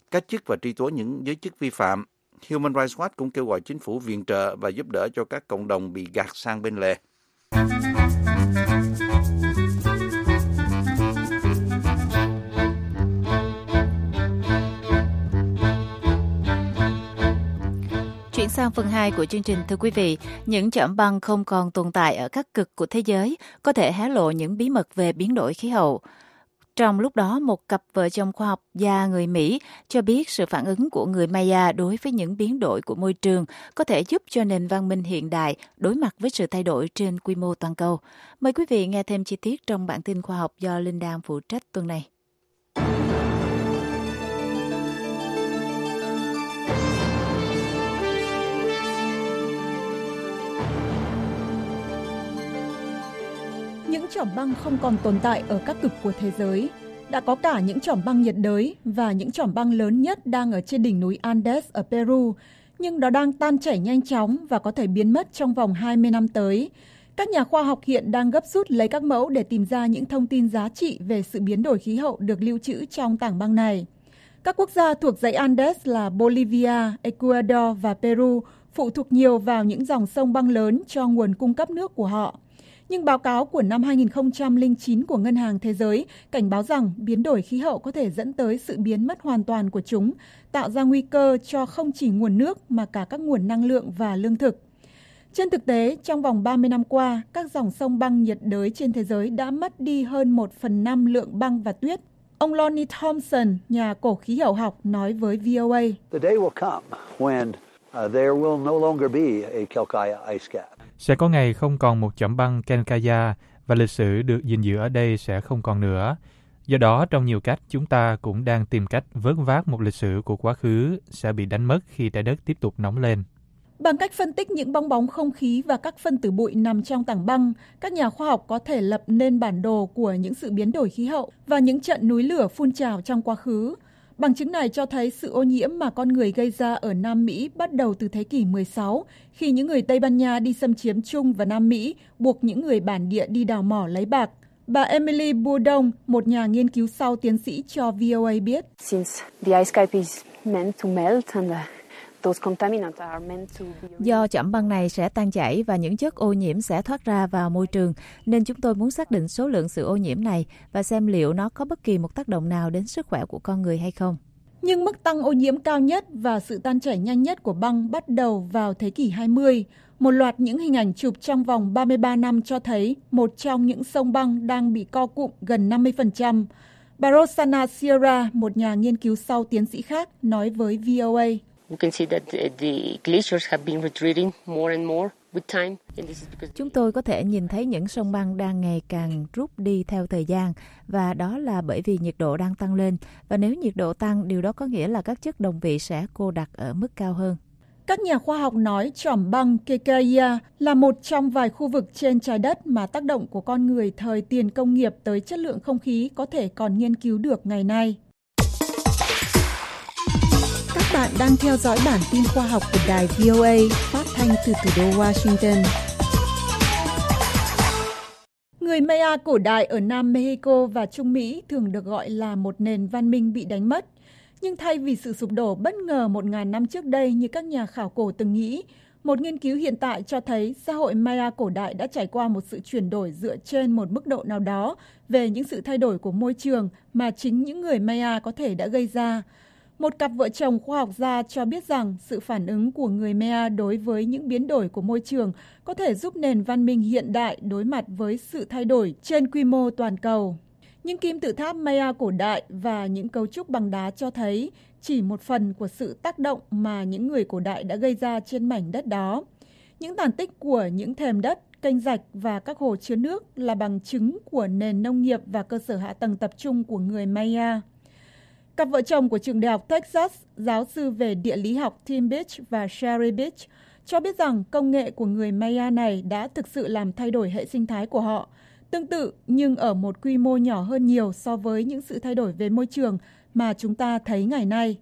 cách chức và truy tố những giới chức vi phạm. Human Rights Watch cũng kêu gọi chính phủ viện trợ và giúp đỡ cho các cộng đồng bị gạt sang bên lề. Chuyển sang phần 2 của chương trình, thưa quý vị, những chởm băng không còn tồn tại ở các cực của thế giới có thể hé lộ những bí mật về biến đổi khí hậu. Trong lúc đó, một cặp vợ chồng khoa học gia người Mỹ cho biết sự phản ứng của người Maya đối với những biến đổi của môi trường có thể giúp cho nền văn minh hiện đại đối mặt với sự thay đổi trên quy mô toàn cầu. Mời quý vị nghe thêm chi tiết trong bản tin khoa học do Linh Đan phụ trách tuần này. Những chỏm băng không còn tồn tại ở các cực của thế giới. Đã có cả những chỏm băng nhiệt đới và những chỏm băng lớn nhất đang ở trên đỉnh núi Andes ở Peru, nhưng nó đang tan chảy nhanh chóng và có thể biến mất trong vòng 20 năm tới. Các nhà khoa học hiện đang gấp rút lấy các mẫu để tìm ra những thông tin giá trị về sự biến đổi khí hậu được lưu trữ trong tảng băng này. Các quốc gia thuộc dãy Andes là Bolivia, Ecuador và Peru phụ thuộc nhiều vào những dòng sông băng lớn cho nguồn cung cấp nước của họ. Nhưng báo cáo của năm 2009 của Ngân hàng Thế giới cảnh báo rằng biến đổi khí hậu có thể dẫn tới sự biến mất hoàn toàn của chúng, tạo ra nguy cơ cho không chỉ nguồn nước mà cả các nguồn năng lượng và lương thực. Trên thực tế, trong vòng 30 năm qua, các dòng sông băng nhiệt đới trên thế giới đã mất đi hơn 1/5 lượng băng và tuyết. Ông Lonnie Thompson, nhà cổ khí hậu học, nói với VOA. The day will come when there will no longer be a Kelkaya ice cap. Sẽ có ngày không còn một chỏm băng Kelkaya và lịch sử được gìn giữ ở đây sẽ không còn nữa. Do đó, trong nhiều cách, chúng ta cũng đang tìm cách vớt vát một lịch sử của quá khứ sẽ bị đánh mất khi trái đất tiếp tục nóng lên. Bằng cách phân tích những bong bóng không khí và các phân tử bụi nằm trong tảng băng, các nhà khoa học có thể lập nên bản đồ của những sự biến đổi khí hậu và những trận núi lửa phun trào trong quá khứ. Bằng chứng này cho thấy sự ô nhiễm mà con người gây ra ở Nam Mỹ bắt đầu từ thế kỷ 16, khi những người Tây Ban Nha đi xâm chiếm Trung và Nam Mỹ, buộc những người bản địa đi đào mỏ lấy bạc. Bà Emily Bourdon, một nhà nghiên cứu sau tiến sĩ cho VOA biết. Do chỏm băng này sẽ tan chảy và những chất ô nhiễm sẽ thoát ra vào môi trường, nên chúng tôi muốn xác định số lượng sự ô nhiễm này và xem liệu nó có bất kỳ một tác động nào đến sức khỏe của con người hay không. Nhưng mức tăng ô nhiễm cao nhất và sự tan chảy nhanh nhất của băng bắt đầu vào thế kỷ 20. Một loạt những hình ảnh chụp trong vòng 33 năm cho thấy một trong những sông băng đang bị co cụm gần 50%. Bà Rosana Sierra, một nhà nghiên cứu sau tiến sĩ khác, nói với VOA. Chúng tôi có thể nhìn thấy những sông băng đang ngày càng rút đi theo thời gian, và đó là bởi vì nhiệt độ đang tăng lên. Và nếu nhiệt độ tăng, điều đó có nghĩa là các chất đồng vị sẽ cô đặc ở mức cao hơn. Các nhà khoa học nói chỏm băng Kelkaya là một trong vài khu vực trên trái đất mà tác động của con người thời tiền công nghiệp tới chất lượng không khí có thể còn nghiên cứu được ngày nay. Các bạn đang theo dõi bản tin khoa học của đài VOA phát thanh từ thủ đô Washington. Người Maya cổ đại ở Nam Mexico và Trung Mỹ thường được gọi là một nền văn minh bị đánh mất. Nhưng thay vì sự sụp đổ bất ngờ 1.000 năm trước đây như các nhà khảo cổ từng nghĩ, một nghiên cứu hiện tại cho thấy xã hội Maya cổ đại đã trải qua một sự chuyển đổi dựa trên một mức độ nào đó về những sự thay đổi của môi trường mà chính những người Maya có thể đã gây ra. Một cặp vợ chồng khoa học gia cho biết rằng sự phản ứng của người Maya đối với những biến đổi của môi trường có thể giúp nền văn minh hiện đại đối mặt với sự thay đổi trên quy mô toàn cầu. Nhưng kim tự tháp Maya cổ đại và những cấu trúc bằng đá cho thấy chỉ một phần của sự tác động mà những người cổ đại đã gây ra trên mảnh đất đó. Những tàn tích của những thềm đất, kênh rạch và các hồ chứa nước là bằng chứng của nền nông nghiệp và cơ sở hạ tầng tập trung của người Maya. Cặp vợ chồng của trường đại học Texas, giáo sư về địa lý học Tim Beach và Sherry Beach, cho biết rằng công nghệ của người Maya này đã thực sự làm thay đổi hệ sinh thái của họ. Tương tự nhưng ở một quy mô nhỏ hơn nhiều so với những sự thay đổi về môi trường mà chúng ta thấy ngày nay.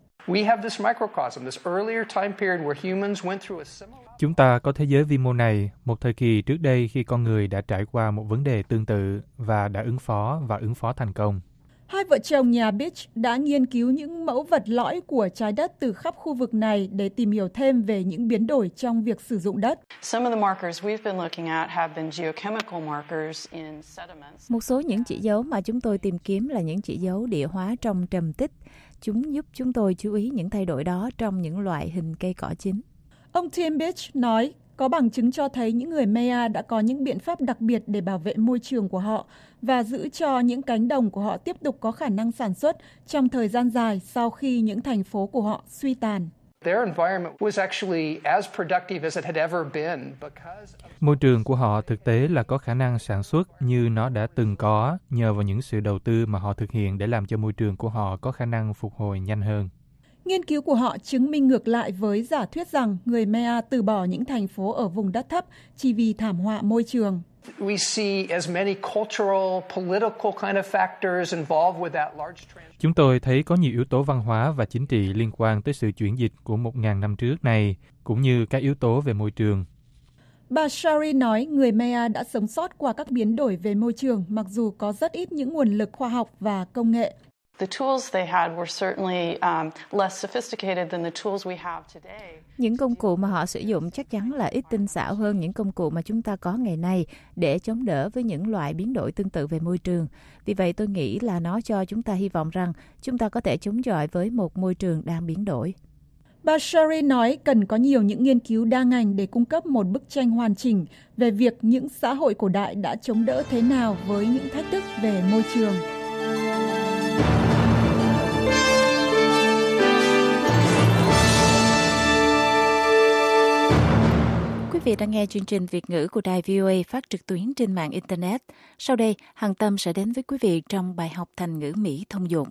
Chúng ta có thế giới vi mô này, một thời kỳ trước đây khi con người đã trải qua một vấn đề tương tự và đã ứng phó thành công. Hai vợ chồng nhà Beach đã nghiên cứu những mẫu vật lõi của trái đất từ khắp khu vực này để tìm hiểu thêm về những biến đổi trong việc sử dụng đất. Một số những chỉ dấu mà chúng tôi tìm kiếm là những chỉ dấu địa hóa trong trầm tích. Chúng giúp chúng tôi chú ý những thay đổi đó trong những loại hình cây cỏ chính. Ông Tim Beach nói, có bằng chứng cho thấy những người Maya đã có những biện pháp đặc biệt để bảo vệ môi trường của họ và giữ cho những cánh đồng của họ tiếp tục có khả năng sản xuất trong thời gian dài sau khi những thành phố của họ suy tàn. Môi trường của họ thực tế là có khả năng sản xuất như nó đã từng có nhờ vào những sự đầu tư mà họ thực hiện để làm cho môi trường của họ có khả năng phục hồi nhanh hơn. Nghiên cứu của họ chứng minh ngược lại với giả thuyết rằng người Maya từ bỏ những thành phố ở vùng đất thấp chỉ vì thảm họa môi trường. Chúng tôi thấy có nhiều yếu tố văn hóa và chính trị liên quan tới sự chuyển dịch của 1.000 năm trước này, cũng như các yếu tố về môi trường. Bà Shari nói người Maya đã sống sót qua các biến đổi về môi trường mặc dù có rất ít những nguồn lực khoa học và công nghệ. Những công cụ mà họ sử dụng chắc chắn là ít tinh xảo hơn những công cụ mà chúng ta có ngày nay để chống đỡ với những loại biến đổi tương tự về môi trường. Vì vậy tôi nghĩ là nó cho chúng ta hy vọng rằng chúng ta có thể chống chọi với một môi trường đang biến đổi. Bà Shari nói cần có nhiều những nghiên cứu đa ngành để cung cấp một bức tranh hoàn chỉnh về việc những xã hội cổ đại đã chống đỡ thế nào với những thách thức về môi trường. Quý vị đang nghe chương trình Việt ngữ của Đài VOA phát trực tuyến trên mạng Internet. Sau đây, Hằng Tâm sẽ đến với quý vị trong bài học thành ngữ Mỹ thông dụng.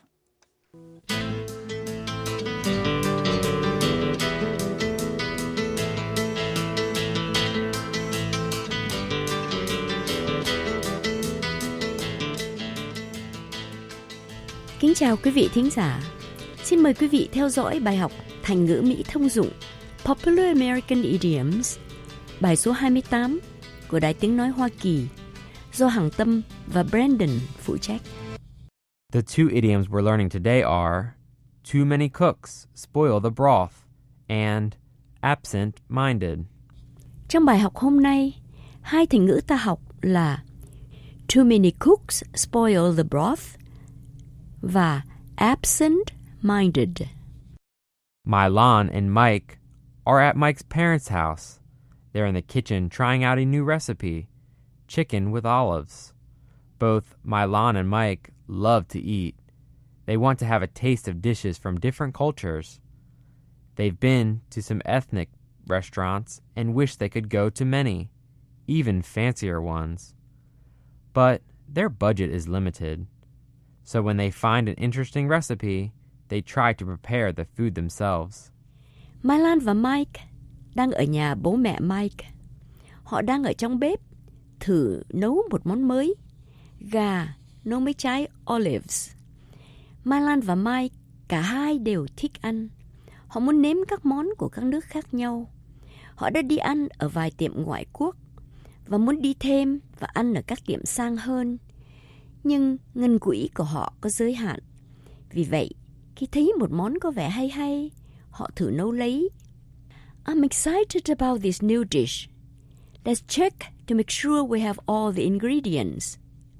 Kính chào quý vị thính giả. Xin mời quý vị theo dõi bài học thành ngữ Mỹ thông dụng Popular American Idioms, bài số 28 của Đài Tiếng Nói Hoa Kỳ do Hằng Tâm và Brandon phụ trách. The two idioms we're learning today are too many cooks spoil the broth and absent-minded. Trong bài học hôm nay, hai thành ngữ ta học là too many cooks spoil the broth và absent-minded. Milan and Mike are at Mike's parents' house. They're in the kitchen trying out a new recipe, chicken with olives. Both Milan and Mike love to eat. They want to have a taste of dishes from different cultures. They've been to some ethnic restaurants and wish they could go to many, even fancier ones. But their budget is limited. So when they find an interesting recipe, they try to prepare the food themselves. Milan và Mike đang ở nhà bố mẹ Mike. Họ đang ở trong bếp thử nấu một món mới, gà nấu mấy trái olives. Milan và Mike cả hai đều thích ăn. Họ muốn nếm các món của các nước khác nhau. Họ đã đi ăn ở vài tiệm ngoại quốc và muốn đi thêm và ăn ở các tiệm sang hơn. Nhưng ngân quỹ của họ có giới hạn. Vì vậy, khi thấy một món có vẻ hay hay, họ thử nấu lấy. I'm excited about this new dish. Let's check to make sure we have all the ingredients.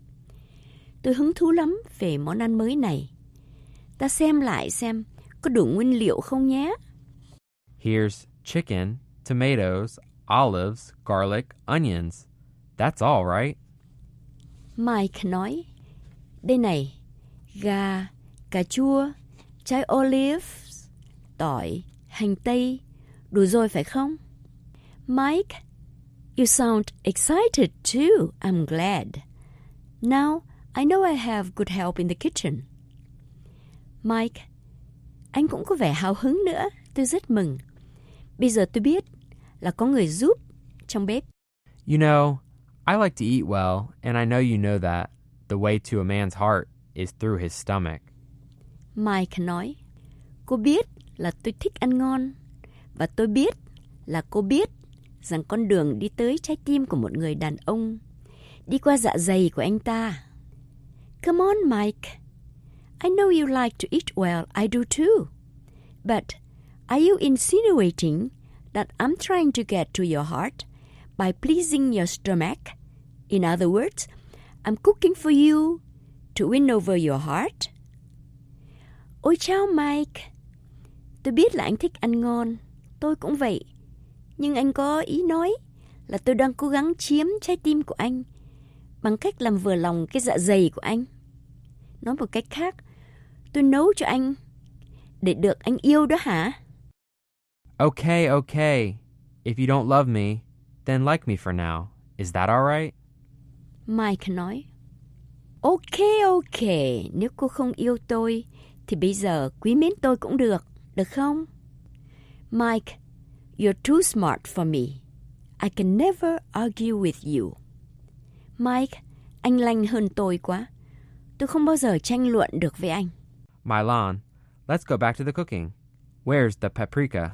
Tôi hứng thú lắm về món ăn mới này. Ta xem lại xem có đủ nguyên liệu không nhé. Here's chicken, tomatoes, olives, garlic, onions. That's all, right? Mike nói, đây này, gà, cà chua, trái olives, tỏi, hành tây, đủ rồi phải không? Mike, you sound excited too. I'm glad. Now, I know I have good help in the kitchen. Mike, anh cũng có vẻ hào hứng nữa. Tôi rất mừng. Bây giờ tôi biết là có người giúp trong bếp. You know, I like to eat well, and I know you know that. The way to a man's heart is through his stomach. Mike nói, cô biết là tôi thích ăn ngon, và tôi biết là cô biết rằng con đường đi tới trái tim của một người đàn ông đi qua dạ dày của anh ta. Come on, Mike. I know you like to eat well. I do too. But are you insinuating that I'm trying to get to your heart by pleasing your stomach? In other words, I'm cooking for you to win over your heart? Ôi chao Mike, tôi biết là anh thích ăn ngon, tôi cũng vậy. Nhưng anh có ý nói là tôi đang cố gắng chiếm trái tim của anh bằng cách làm vừa lòng cái dạ dày của anh. Nói một cách khác, tôi nấu cho anh để được anh yêu đó hả? Okay. If you don't love me, then like me for now. Is that all right? Mike nói, Ok, nếu cô không yêu tôi, thì bây giờ quý mến tôi cũng được không? Mike, you're too smart for me. I can never argue with you. Mike, anh lanh hơn tôi quá. Tôi không bao giờ tranh luận được với anh. Mylan, let's go back to the cooking. Where's the paprika?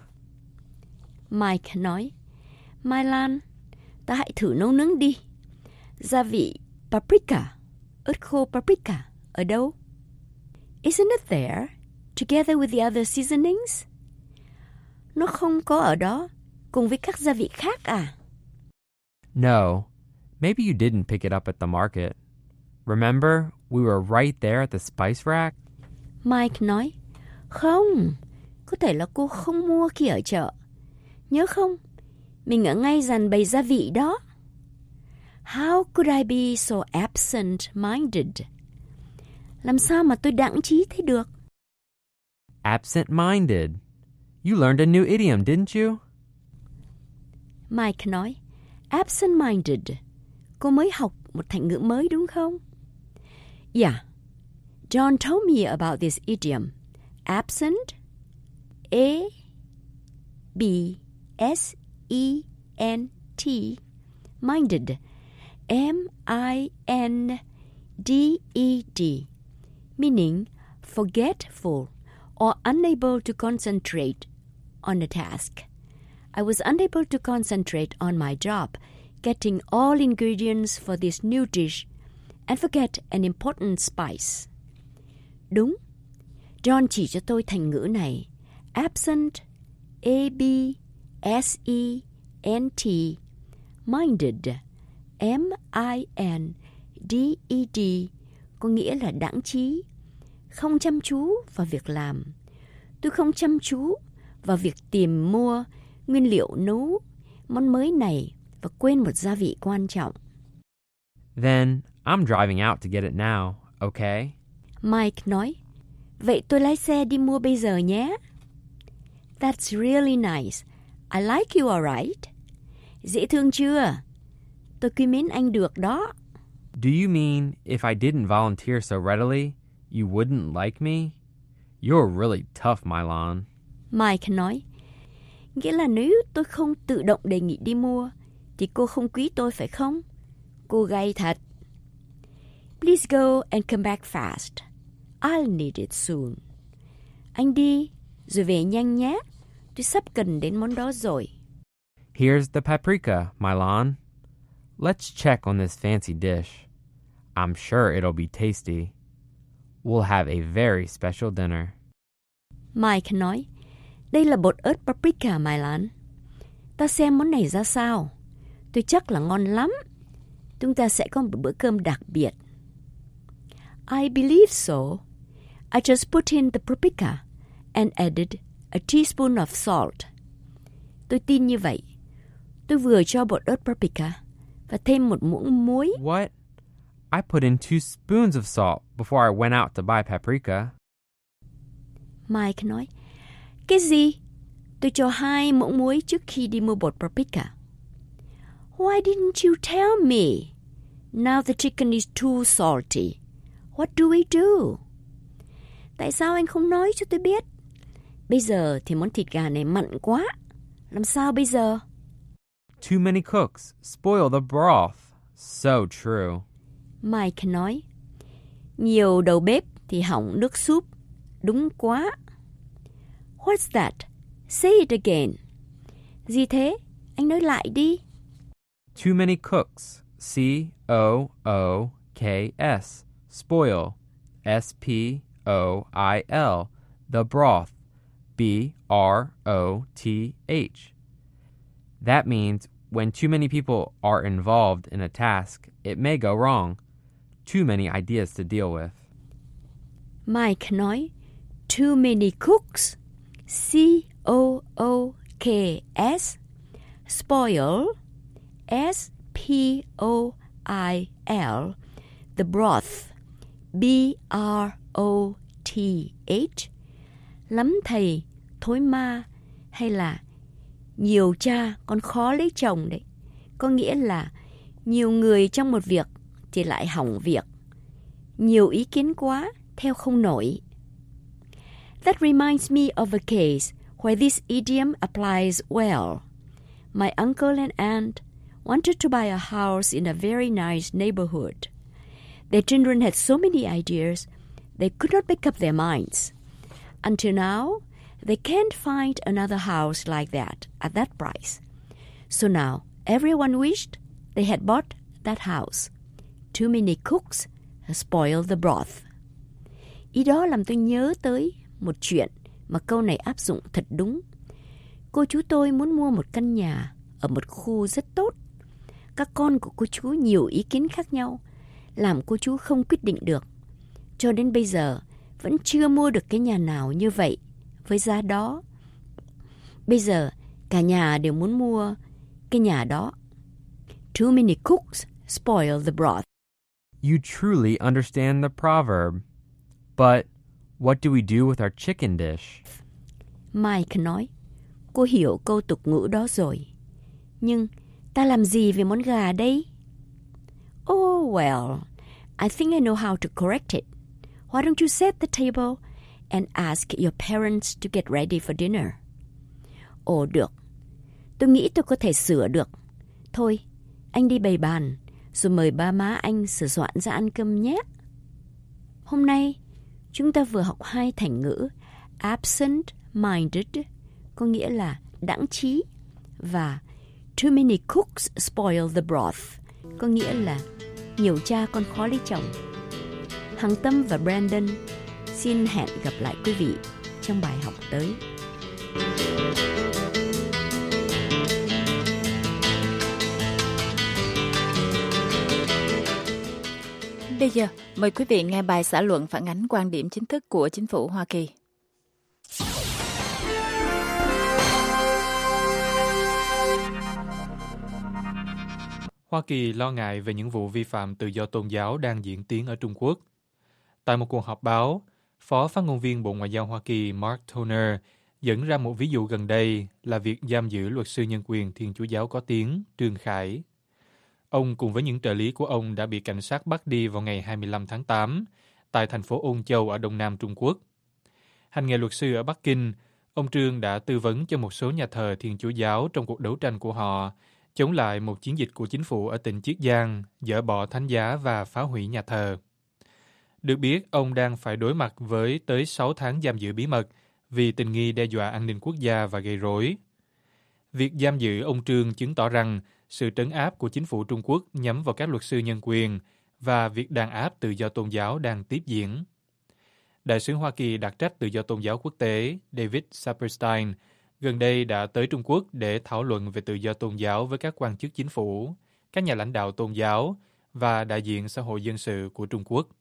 Mike nói, Mylan, ta hãy thử nấu nướng đi. Gia vị paprika, ớt khô paprika, ở đâu? Isn't it there, together with the other seasonings? Nó không có ở đó, cùng với các gia vị khác à? No, maybe you didn't pick it up at the market. Remember, we were right there at the spice rack? Mike nói, không, có thể là cô không mua khi ở chợ. Nhớ không, mình ở ngay dàn bày gia vị đó. How could I be so absent-minded? Làm sao mà tôi đãng trí thế được? Absent-minded. You learned a new idiom, didn't you? Mike nói, absent-minded. Cô mới học một thành ngữ mới đúng không? Yeah. John told me about this idiom. Absent, A-B-S-E-N-T, minded, M-I-N-D-E-D, meaning forgetful or unable to concentrate on a task. I was unable to concentrate on my job, getting all ingredients for this new dish, and forget an important spice. Đúng. John chỉ cho tôi thành ngữ này. Absent, A-B-S-E-N-T, minded, M-I-N-D-E-D, có nghĩa là đãng trí, không chăm chú vào việc làm. Tôi không chăm chú vào việc tìm mua nguyên liệu nấu món mới này và quên một gia vị quan trọng. Then I'm driving out to get it now, okay? Mike nói, vậy tôi lái xe đi mua bây giờ nhé. That's really nice. I like you alright. Dễ thương chưa? Tôi quý mến anh được đó. Do you mean if I didn't volunteer so readily, you wouldn't like me? You're really tough, Mylan. Mike nói, nghĩa là nếu tôi không tự động đề nghị đi mua, thì cô không quý tôi phải không? Cô gay thật. Please go and come back fast. I'll need it soon. Anh đi, rồi về nhanh nhé. Tôi sắp cần đến món đó rồi. Here's the paprika, Mylan. Let's check on this fancy dish. I'm sure it'll be tasty. We'll have a very special dinner. Mike nói, đây là bột ớt paprika, Mylan. Ta xem món này ra sao. Tôi chắc là ngon lắm. Chúng ta sẽ có một bữa cơm đặc biệt. I believe so. I just put in the paprika and added a teaspoon of salt. Tôi tin như vậy. Tôi vừa cho bột ớt paprika và thêm một muỗng muối. What? I put in 2 spoons of salt before I went out to buy paprika. Mike nói, cái gì? Tôi cho 2 muỗng muối trước khi đi mua bột paprika. Why didn't you tell me? Now the chicken is too salty. What do we do? Tại sao anh không nói cho tôi biết? Bây giờ thì món thịt gà này mặn quá. Làm sao bây giờ? Too many cooks spoil the broth. So true. Mike nói, nhiều đầu bếp thì hỏng nước súp. Đúng quá. What's that? Say it again. Gì thế? Anh nói lại đi. Too many cooks. C-O-O-K-S. Spoil. S-P-O-I-L. the broth, B-R-O-T-H. That means when too many people are involved in a task, it may go wrong. Too many ideas to deal with. Mike nói, too many cooks, C-O-O-K-S, spoil, S-P-O-I-L, the broth, B-R-O-T-H, lắm thầy, thối ma, hay là nhiều cha con khó lấy chồng đấy. Có nghĩa là nhiều người trong một việc thì lại hỏng việc. Nhiều ý kiến quá, theo không nổi. That reminds me of a case where this idiom applies well. My uncle and aunt wanted to buy a house in a very nice neighborhood. Their children had so many ideas, they could not make up their minds. Until now, they can't find another house like that at that price. So now, everyone wished they had bought that house. Too many cooks spoil the broth. Ý đó làm tôi nhớ tới một chuyện mà câu này áp dụng thật đúng. Cô chú tôi muốn mua một căn nhà ở một khu rất tốt. Các con của cô chú nhiều ý kiến khác nhau, làm cô chú không quyết định được. Cho đến bây giờ, vẫn chưa mua được cái nhà nào như vậy, với giá đó. Bây giờ, cả nhà đều muốn mua cái nhà đó. Too many cooks spoil the broth. You truly understand the proverb. But what do we do with our chicken dish? Mike nói, cô hiểu câu tục ngữ đó rồi. Nhưng ta làm gì về món gà đây? Oh, well, I think I know how to correct it. Why don't you set the table and ask your parents to get ready for dinner? Ồ, được. Tôi nghĩ tôi có thể sửa được. Thôi, anh đi bày bàn, rồi mời ba má anh sửa soạn ra ăn cơm nhé. Hôm nay, chúng ta vừa học 2 thành ngữ absent-minded, có nghĩa là đãng trí, và too many cooks spoil the broth, có nghĩa là nhiều cha con khó lấy chồng. Hằng Tâm và Brandon xin hẹn gặp lại quý vị trong bài học tới. Bây giờ, mời quý vị nghe bài xã luận phản ánh quan điểm chính thức của chính phủ Hoa Kỳ. Hoa Kỳ lo ngại về những vụ vi phạm tự do tôn giáo đang diễn tiến ở Trung Quốc. Tại một cuộc họp báo, Phó Phát ngôn viên Bộ Ngoại giao Hoa Kỳ Mark Toner dẫn ra một ví dụ gần đây là việc giam giữ luật sư nhân quyền Thiên Chúa giáo có tiếng Trương Khải. Ông cùng với những trợ lý của ông đã bị cảnh sát bắt đi vào ngày 25 tháng 8 tại thành phố Ôn Châu ở đông nam Trung Quốc. Hành nghề luật sư ở Bắc Kinh, ông Trương đã tư vấn cho một số nhà thờ Thiên Chúa giáo trong cuộc đấu tranh của họ chống lại một chiến dịch của chính phủ ở tỉnh Chiết Giang dỡ bỏ thánh giá và phá hủy nhà thờ. Được biết, ông đang phải đối mặt với tới 6 tháng giam giữ bí mật vì tình nghi đe dọa an ninh quốc gia và gây rối. Việc giam giữ ông Trương chứng tỏ rằng sự trấn áp của chính phủ Trung Quốc nhắm vào các luật sư nhân quyền và việc đàn áp tự do tôn giáo đang tiếp diễn. Đại sứ Hoa Kỳ đặc trách tự do tôn giáo quốc tế David Saperstein gần đây đã tới Trung Quốc để thảo luận về tự do tôn giáo với các quan chức chính phủ, các nhà lãnh đạo tôn giáo và đại diện xã hội dân sự của Trung Quốc.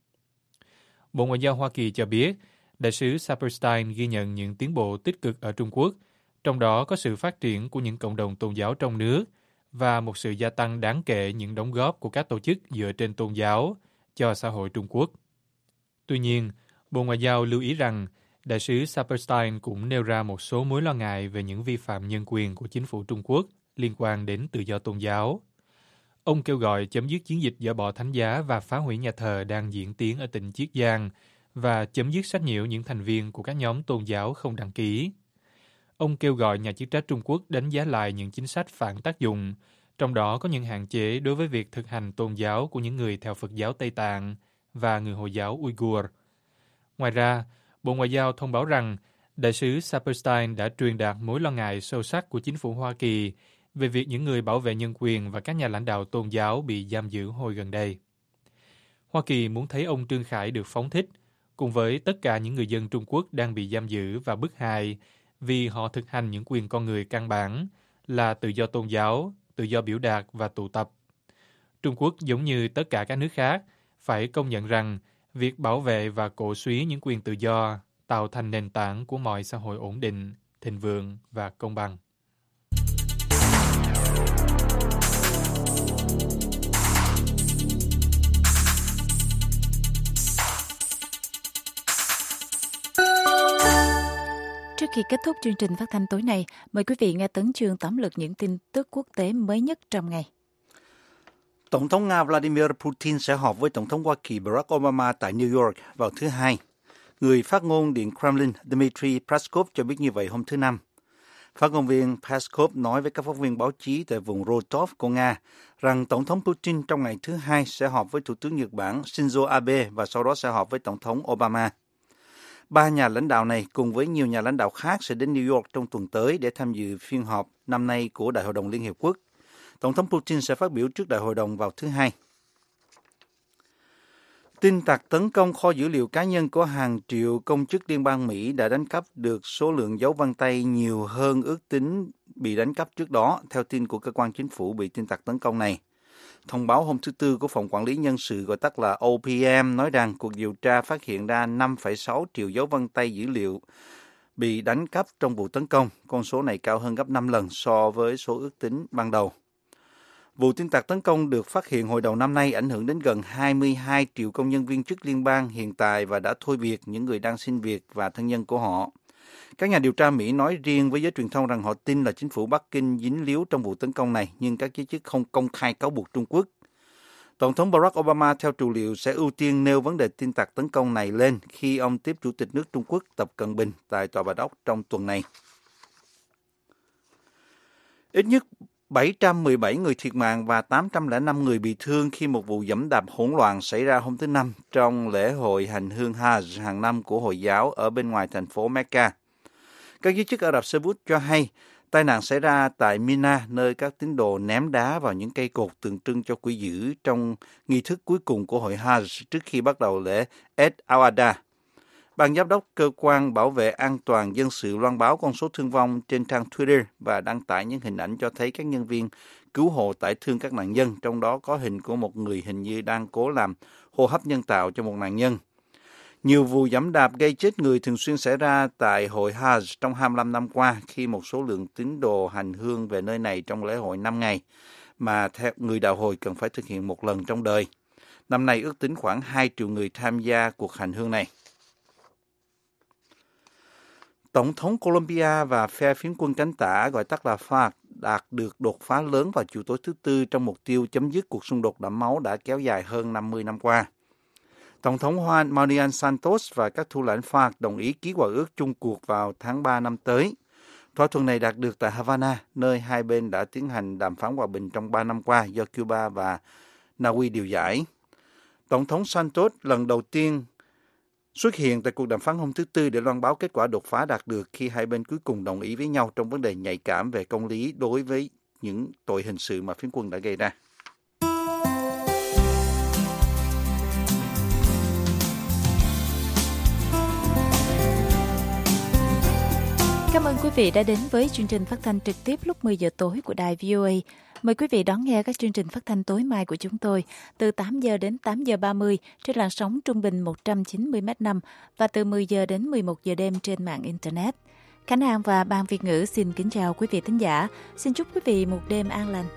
Bộ Ngoại giao Hoa Kỳ cho biết, đại sứ Saperstein ghi nhận những tiến bộ tích cực ở Trung Quốc, trong đó có sự phát triển của những cộng đồng tôn giáo trong nước và một sự gia tăng đáng kể những đóng góp của các tổ chức dựa trên tôn giáo cho xã hội Trung Quốc. Tuy nhiên, Bộ Ngoại giao lưu ý rằng đại sứ Saperstein cũng nêu ra một số mối lo ngại về những vi phạm nhân quyền của chính phủ Trung Quốc liên quan đến tự do tôn giáo. Ông kêu gọi chấm dứt chiến dịch dỡ bỏ thánh giá và phá hủy nhà thờ đang diễn tiến ở tỉnh Chiết Giang và chấm dứt sách nhiễu những thành viên của các nhóm tôn giáo không đăng ký. Ông kêu gọi nhà chức trách Trung Quốc đánh giá lại những chính sách phản tác dụng, trong đó có những hạn chế đối với việc thực hành tôn giáo của những người theo Phật giáo Tây Tạng và người Hồi giáo Uyghur. Ngoài ra, Bộ Ngoại giao thông báo rằng đại sứ Saperstein đã truyền đạt mối lo ngại sâu sắc của chính phủ Hoa Kỳ về việc những người bảo vệ nhân quyền và các nhà lãnh đạo tôn giáo bị giam giữ hồi gần đây. Hoa Kỳ muốn thấy ông Trương Khải được phóng thích, cùng với tất cả những người dân Trung Quốc đang bị giam giữ và bức hại vì họ thực hành những quyền con người căn bản là tự do tôn giáo, tự do biểu đạt và tụ tập. Trung Quốc, giống như tất cả các nước khác, phải công nhận rằng việc bảo vệ và cổ suý những quyền tự do tạo thành nền tảng của mọi xã hội ổn định, thịnh vượng và công bằng. Trước khi kết thúc chương trình phát thanh tối nay, mời quý vị nghe tấn chương tóm lược những tin tức quốc tế mới nhất trong ngày. Tổng thống Nga Vladimir Putin sẽ họp với Tổng thống Hoa Kỳ Barack Obama tại New York vào thứ Hai. Người phát ngôn Điện Kremlin Dmitry Peskov cho biết như vậy hôm thứ Năm. Phát ngôn viên Peskov nói với các phóng viên báo chí tại vùng Rostov của Nga rằng Tổng thống Putin trong ngày thứ Hai sẽ họp với Thủ tướng Nhật Bản Shinzo Abe và sau đó sẽ họp với Tổng thống Obama. Ba nhà lãnh đạo này cùng với nhiều nhà lãnh đạo khác sẽ đến New York trong tuần tới để tham dự phiên họp năm nay của Đại hội đồng Liên Hiệp Quốc. Tổng thống Putin sẽ phát biểu trước Đại hội đồng vào thứ Hai. Tin tặc tấn công kho dữ liệu cá nhân của hàng triệu công chức liên bang Mỹ đã đánh cắp được số lượng dấu vân tay nhiều hơn ước tính bị đánh cắp trước đó, theo tin của cơ quan chính phủ bị tin tặc tấn công này. Thông báo hôm thứ Tư của Phòng Quản lý Nhân sự gọi tắt là OPM nói rằng cuộc điều tra phát hiện ra 5,6 triệu dấu vân tay dữ liệu bị đánh cắp trong vụ tấn công. Con số này cao hơn gấp 5 lần so với số ước tính ban đầu. Vụ tin tặc tấn công được phát hiện hồi đầu năm nay ảnh hưởng đến gần 22 triệu công nhân viên chức liên bang hiện tại và đã thôi việc những người đang xin việc và thân nhân của họ. Các nhà điều tra Mỹ nói riêng với giới truyền thông rằng họ tin là chính phủ Bắc Kinh dính líu trong vụ tấn công này, nhưng các giới chức không công khai cáo buộc Trung Quốc. Tổng thống Barack Obama theo trù liệu sẽ ưu tiên nêu vấn đề tin tặc tấn công này lên khi ông tiếp Chủ tịch nước Trung Quốc Tập Cận Bình tại Tòa Bạch Ốc trong tuần này. Ít nhất 717 người thiệt mạng và 805 người bị thương khi một vụ giẫm đạp hỗn loạn xảy ra hôm thứ Năm trong lễ hội hành hương Hajj hàng năm của Hồi giáo ở bên ngoài thành phố Mecca. Các giới chức Ả Rập Xê Út cho hay tai nạn xảy ra tại Mina, nơi các tín đồ ném đá vào những cây cột tượng trưng cho quỷ dữ trong nghi thức cuối cùng của hội Hajj trước khi bắt đầu lễ Eid al-Adha. Ban giám đốc cơ quan bảo vệ an toàn dân sự loan báo con số thương vong trên trang Twitter và đăng tải những hình ảnh cho thấy các nhân viên cứu hộ tải thương các nạn nhân, trong đó có hình của một người hình như đang cố làm hô hấp nhân tạo cho một nạn nhân. Nhiều vụ giẫm đạp gây chết người thường xuyên xảy ra tại hội Hajj trong 25 năm qua khi một số lượng tín đồ hành hương về nơi này trong lễ hội 5 ngày mà theo người đạo Hồi cần phải thực hiện một lần trong đời. Năm nay ước tính khoảng 2 triệu người tham gia cuộc hành hương này. Tổng thống Colombia và phe phiến quân cánh tả gọi tắt là FARC đạt được đột phá lớn vào chiều tối thứ Tư trong mục tiêu chấm dứt cuộc xung đột đẫm máu đã kéo dài hơn 50 năm qua. Tổng thống Juan Manuel Santos và các thủ lãnh FARC đồng ý ký hòa ước chung cuộc vào tháng 3 năm tới. Thỏa thuận này đạt được tại Havana, nơi hai bên đã tiến hành đàm phán hòa bình trong 3 năm qua do Cuba và Na Uy điều giải. Tổng thống Santos lần đầu tiên xuất hiện tại cuộc đàm phán hôm thứ Tư để loan báo kết quả đột phá đạt được khi hai bên cuối cùng đồng ý với nhau trong vấn đề nhạy cảm về công lý đối với những tội hình sự mà phiến quân đã gây ra. Cảm ơn quý vị đã đến với chương trình phát thanh trực tiếp lúc 10 giờ tối của đài VOA. Mời quý vị đón nghe các chương trình phát thanh tối mai của chúng tôi từ 8 giờ đến 8 giờ 30 trên làn sóng trung bình 190 m5 và từ 10 giờ đến 11 giờ đêm trên mạng Internet. Khánh An và Ban Việt ngữ xin kính chào quý vị thính giả. Xin chúc quý vị một đêm an lành.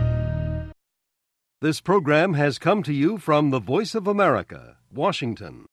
This program has come to you from the Voice of America, Washington.